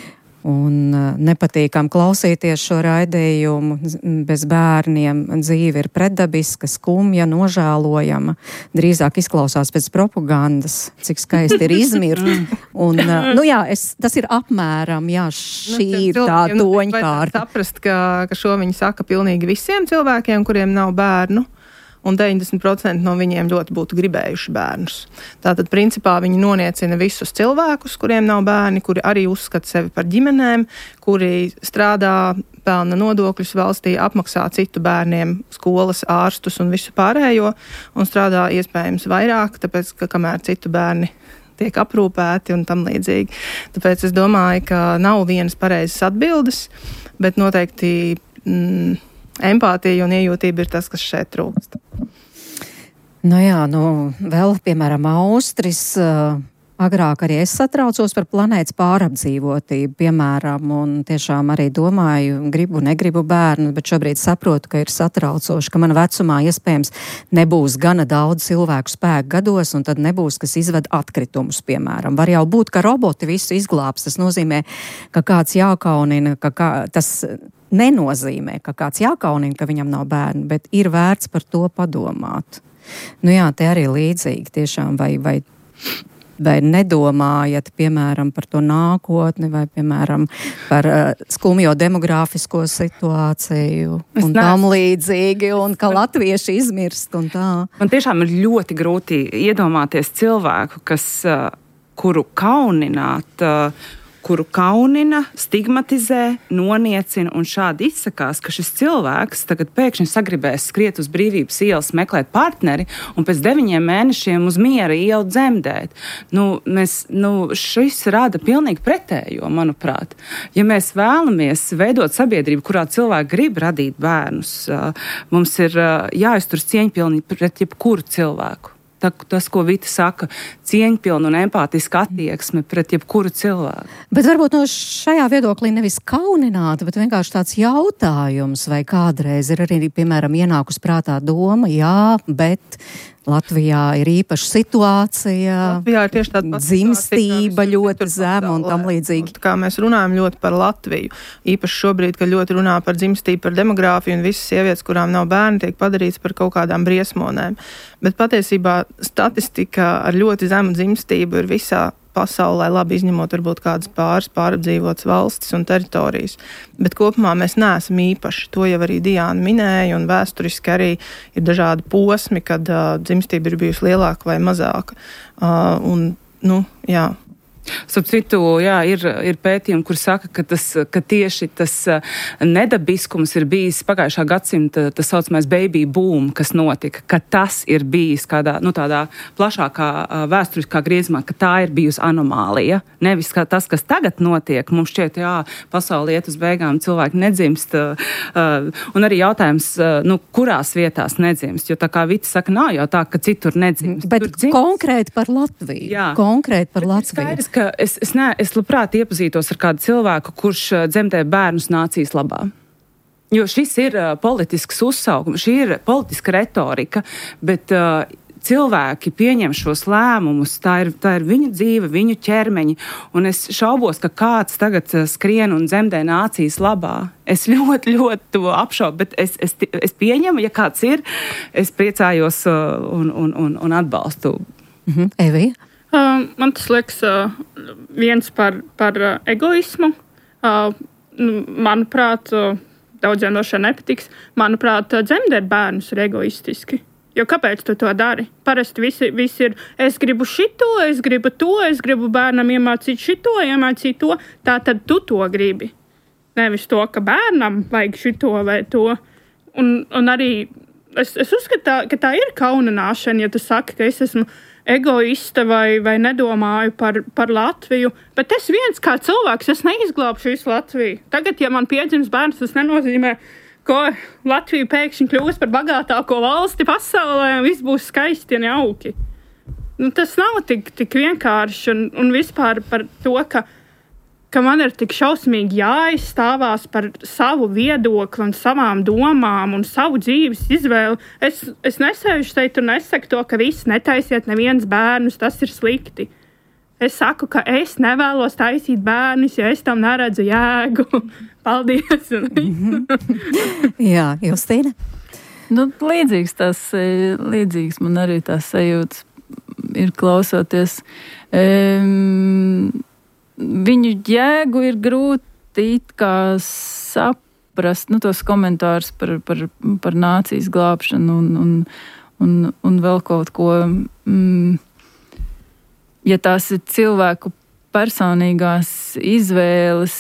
Un nepatīkam klausīties šo raidījumu, bez bērniem dzīve ir pretdabiska, skumja, nožēlojama, drīzāk izklausās pēc propagandas, cik skaisti ir izmirt. Un, nu jā, es, tas ir apmēram, jā, šī nu, ir tā toņkārta. Saprast, ka, ka šo viņi saka pilnīgi visiem cilvēkiem, kuriem nav bērnu. Un deviņdesmit procenti no viņiem ļoti būtu gribējuši bērnus. Tātad, principā, viņi noniecina visus cilvēkus, kuriem nav bērni, kuri arī uzskata sevi par ģimenēm, kuri strādā, pelna nodokļus valstī, apmaksā citu bērniem skolas, ārstus un visu pārējo, un strādā iespējams vairāk, tāpēc, ka kamēr citu bērni tiek aprūpēti un tam līdzīgi. Tāpēc es domāju, ka nav vienas pareizas atbildes, bet noteikti mm, empātija un iejūtība ir tas, kas šeit trūkst. Nu jā, nu vēl, piemēram, Austris. Uh... Agrāk arī es satraucos par planētas pārapdzīvotību, piemēram, un tiešām arī domāju, gribu, negribu bērnu, bet šobrīd saprotu, ka ir satraucoši, ka man vecumā iespējams nebūs gana daudz cilvēku spēku gados, un tad nebūs, kas izved atkritumus, piemēram. Var jau būt, ka roboti visu izglābs, tas nozīmē, ka kāds jākaunina, ka kā, tas nenozīmē, ka kāds jākaunina, ka viņam nav bērnu, bet ir vērts par to padomāt. Nu jā, te arī līdzīgi tiešām, vai, vai Vai nedomājat, piemēram, par to nākotni, vai, piemēram, par uh, skumjo demogrāfisko situāciju es un tam līdzīgi, un ka latvieši izmirst un tā? Man tiešām ir ļoti grūti iedomāties cilvēku, kas, uh, kuru kaunināt, uh, kuru kaunina, stigmatizē, noniecina un šādi izsakās, ka šis cilvēks tagad pēkšņi sagribēs skriet uz Brīvības ielas meklēt partneri un pēc deviņiem mēnešiem uz Miera ielu dzemdēt. Nu, mēs, nu, šis rada pilnīgi pretējo, manuprāt. Ja mēs vēlamies veidot sabiedrību, kurā cilvēki grib radīt bērnus, mums ir jāizturas cieņpilni pret jebkuru cilvēku. Tā, tas, ko Vita saka, cieņpilna un empātiska attieksme pret jebkuru cilvēku. Bet varbūt no šajā viedoklī nevis kaunināta, bet vienkārši tāds jautājums, vai kādreiz ir arī, piemēram, ienākus prātā doma, jā, bet Latvijā ir īpaša situācija, Latvijā ir tieši tāda dzimstība ļoti zema un tam līdzīgi. Tā kā mēs runājam ļoti par Latviju, īpaši šobrīd, kad ļoti runā par dzimstību, par demogrāfiju un visas sievietes, kurām nav bērni, tiek padarīts par kaut kādām briesmonēm. Bet patiesībā statistika ar ļoti zemu dzimstību ir visā pasaulē, labi izņemot varbūt kādas pāris pārapdzīvotas valstis un teritorijas. Bet kopumā mēs neesam īpaši. To jau arī Diāna minēja, un vēsturiski arī ir dažādi posmi, kad uh, dzimstība ir bijusi lielāka vai mazāka. Uh, un, nu, jā. Starp citu, jā, ir, ir pētījumi, kur saka, ka, tas, ka tieši tas nedabiskums ir bijis pagājušā gadsimta, tas saucamais baby boom, kas notika, ka tas ir bijis kādā, nu, tādā plašākā vēsturiskā griezumā, ka tā ir bijusi anomālija. Nevis kā tas, kas tagad notiek, mums šķiet, jā, pasauli iet uz beigām, cilvēki nedzimst, un arī jautājums, nu, kurās vietās nedzimst, jo tā kā Vita saka, nav jau tā, ka citur nedzimst. Bet konkrēti par Latviju. Jā. Konkrēti par Latviju. Ka es, es, ne, es labprāt iepazītos ar kādu cilvēku, kurš dzemdē bērnus nācijas labā. Jo šis ir uh, politisks uzsaukums, šī ir politiska retorika, bet uh, cilvēki pieņem šos lēmumus, tā ir, tā ir viņu dzīve, viņu ķermeņi, un es šaubos, ka kāds tagad skrien un dzemdē nācijas labā. Es ļoti, ļoti to apšaubu, bet es, es, es pieņemu, ja kāds ir, es priecājos uh, un, un, un, un atbalstu. Mhm. Evija? Uh, man tas liekas uh, viens par, par uh, egoismu. Uh, manuprāt, uh, daudziem no šiem nepatiks. Manuprāt, uh, dzemdēt bērnus ir egoistiski. Jo kāpēc tu to dari? Parasti visi, visi ir, es gribu šito, es gribu to, es gribu bērnam iemācīt šito, iemācīt to. Tā tad tu to gribi. Nevis to, ka bērnam vajag šito vai to. Un, un arī es, es uzskatu, ka tā ir kaunināšana, ja tu saki, ka es esmu egoista vai, vai nedomāju par, par Latviju, bet es viens kā cilvēks, es neizglābšu visu Latviju. Tagad, ja man piedzims bērns, tas nenozīmē, ka Latvija pēkšņi kļūs par bagātāko valsti pasaulē un viss būs skaisti un jauki. Nu, tas nav tik, tik vienkārši un, un vispār par to, ka, ka man ir tik šausmīgi jāizstāvās par savu viedokli un savām domām un savu dzīves izvēli. Es, es nesēžu šeit un nesaku to, ka visi netaisiet neviens bērnus, tas ir slikti. Es saku, ka es nevēlos taisīt bērnus, ja es tam neredzu jēgu. Paldies! Jā, Justīna? Nu, līdzīgs tās, līdzīgs man arī tās sajūtas ir klausoties. Um, Viņu jēgu ir grūti it kā saprast, nu, tos komentārus par, par, par nācijas glābšanu un, un, un, un vēl kaut ko. Mm, ja tās ir cilvēku personīgās izvēles,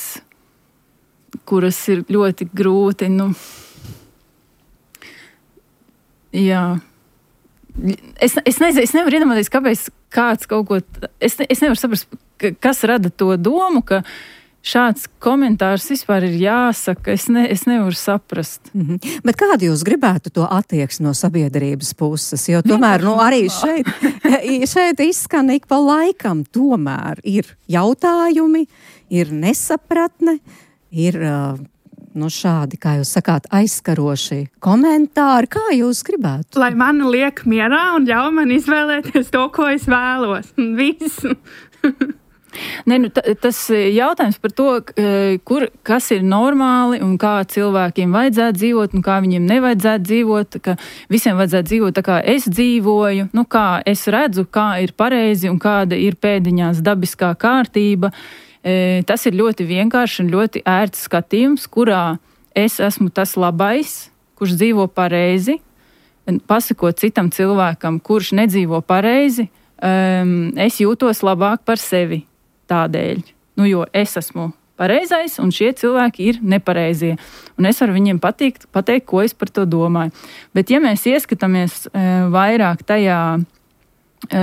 kuras ir ļoti grūti, nu, jā, es, es, nezinu, es nevaru iedomāties, kāpēc kāds kaut ko, es, ne, es nevaru saprast, kas rada to domu, ka šāds komentārs vispār ir jāsaka, es, ne, es nevaru saprast. Mm-hmm. Bet kādu jūs gribētu to attieksmi no sabiedrības puses? Jo tomēr, nu, arī šeit, šeit izskan ik pa laikam, tomēr ir jautājumi, ir nesapratne, ir, nu, šādi, kā jūs sakāt, aizskaroši komentāri. Kā jūs gribētu? Lai mani liek mierā un ļauj man izvēlēties to, ko es vēlos. Visu. Ne, nu, t- tas jautājums par to, kur, kas ir normāli un kā cilvēkiem vajadzētu dzīvot un kā viņiem nevajadzētu dzīvot, ka visiem vajadzētu dzīvot tā, kā es dzīvoju, nu, kā es redzu, kā ir pareizi un kāda ir pēdiņās dabiskā kārtība. Tas ir ļoti vienkārši un ļoti ērts skatījums, kurā es esmu tas labais, kurš dzīvo pareizi, pasakot citam cilvēkam, kurš nedzīvo pareizi, es jūtos labāk par sevi. Tādēļ, nu, jo es esmu pareizais un šie cilvēki ir nepareizie. Un es varu viņiem patikt, pateikt, ko es par to domāju. Bet ja mēs ieskatāmies e, vairāk tajā, e,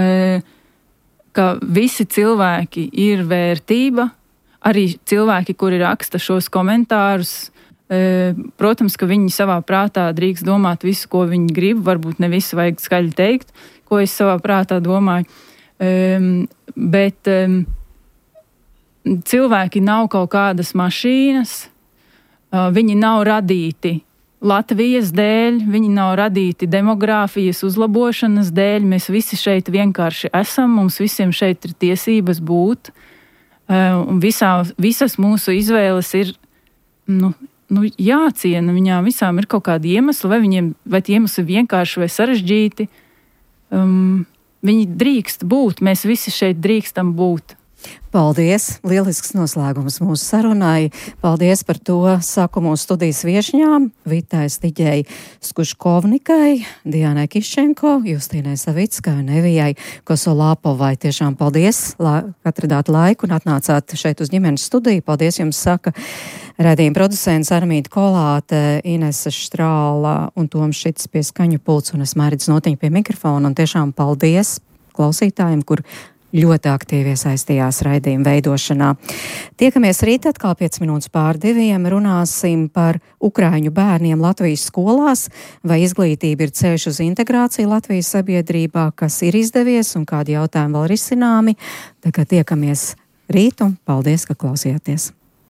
ka visi cilvēki ir vērtība, arī cilvēki, kuri raksta šos komentārus, e, protams, ka viņi savā prātā drīkst domāt visu, ko viņi grib, varbūt ne visu vajag skaļi teikt, ko es savā prātā domāju. E, bet... E, Cilvēki nav kaut kādas mašīnas, viņi nav radīti Latvijas dēļ, viņi nav radīti demogrāfijas uzlabošanas dēļ, mēs visi šeit vienkārši esam, mums visiem šeit ir tiesības būt, un visā, visas mūsu izvēles ir, nu, nu, jāciena, viņām visām ir kaut kādi iemesli, vai viņiem, vai tie iemesli vienkārši vai sarežģīti, um, viņi drīkst būt, mēs visi šeit drīkstam būt. Paldies! Lielisks noslēgums mūsu sarunai. Paldies par to saku mūsu studijas viešņām Vitai Stiģei Skuškovnikai, Dianai Kiščenko, Justīnai Savickai un Evijai Kosolāpovai. Tiešām paldies, ka atradāt laiku un atnācāt šeit uz ģimenes studiju. Paldies jums saka raidījuma producents Armīda Kolāte, Inese Štrāla un Toms Šits pie skaņu pults un es Mērits Notiņa pie mikrofona. Un tiešām paldies klausītājiem, kur ļoti aktīvi iesaistījās raidījuma veidošanā. Tiekamies rīt atkal piecas minūtes pār diviem, runāsim par ukraiņu bērniem Latvijas skolās, vai izglītība ir ceļš uz integrāciju Latvijas sabiedrībā, kas ir izdevies un kādi jautājumi vēl risināmi. Tā kā tiekamies rīt un paldies, ka klausījāties.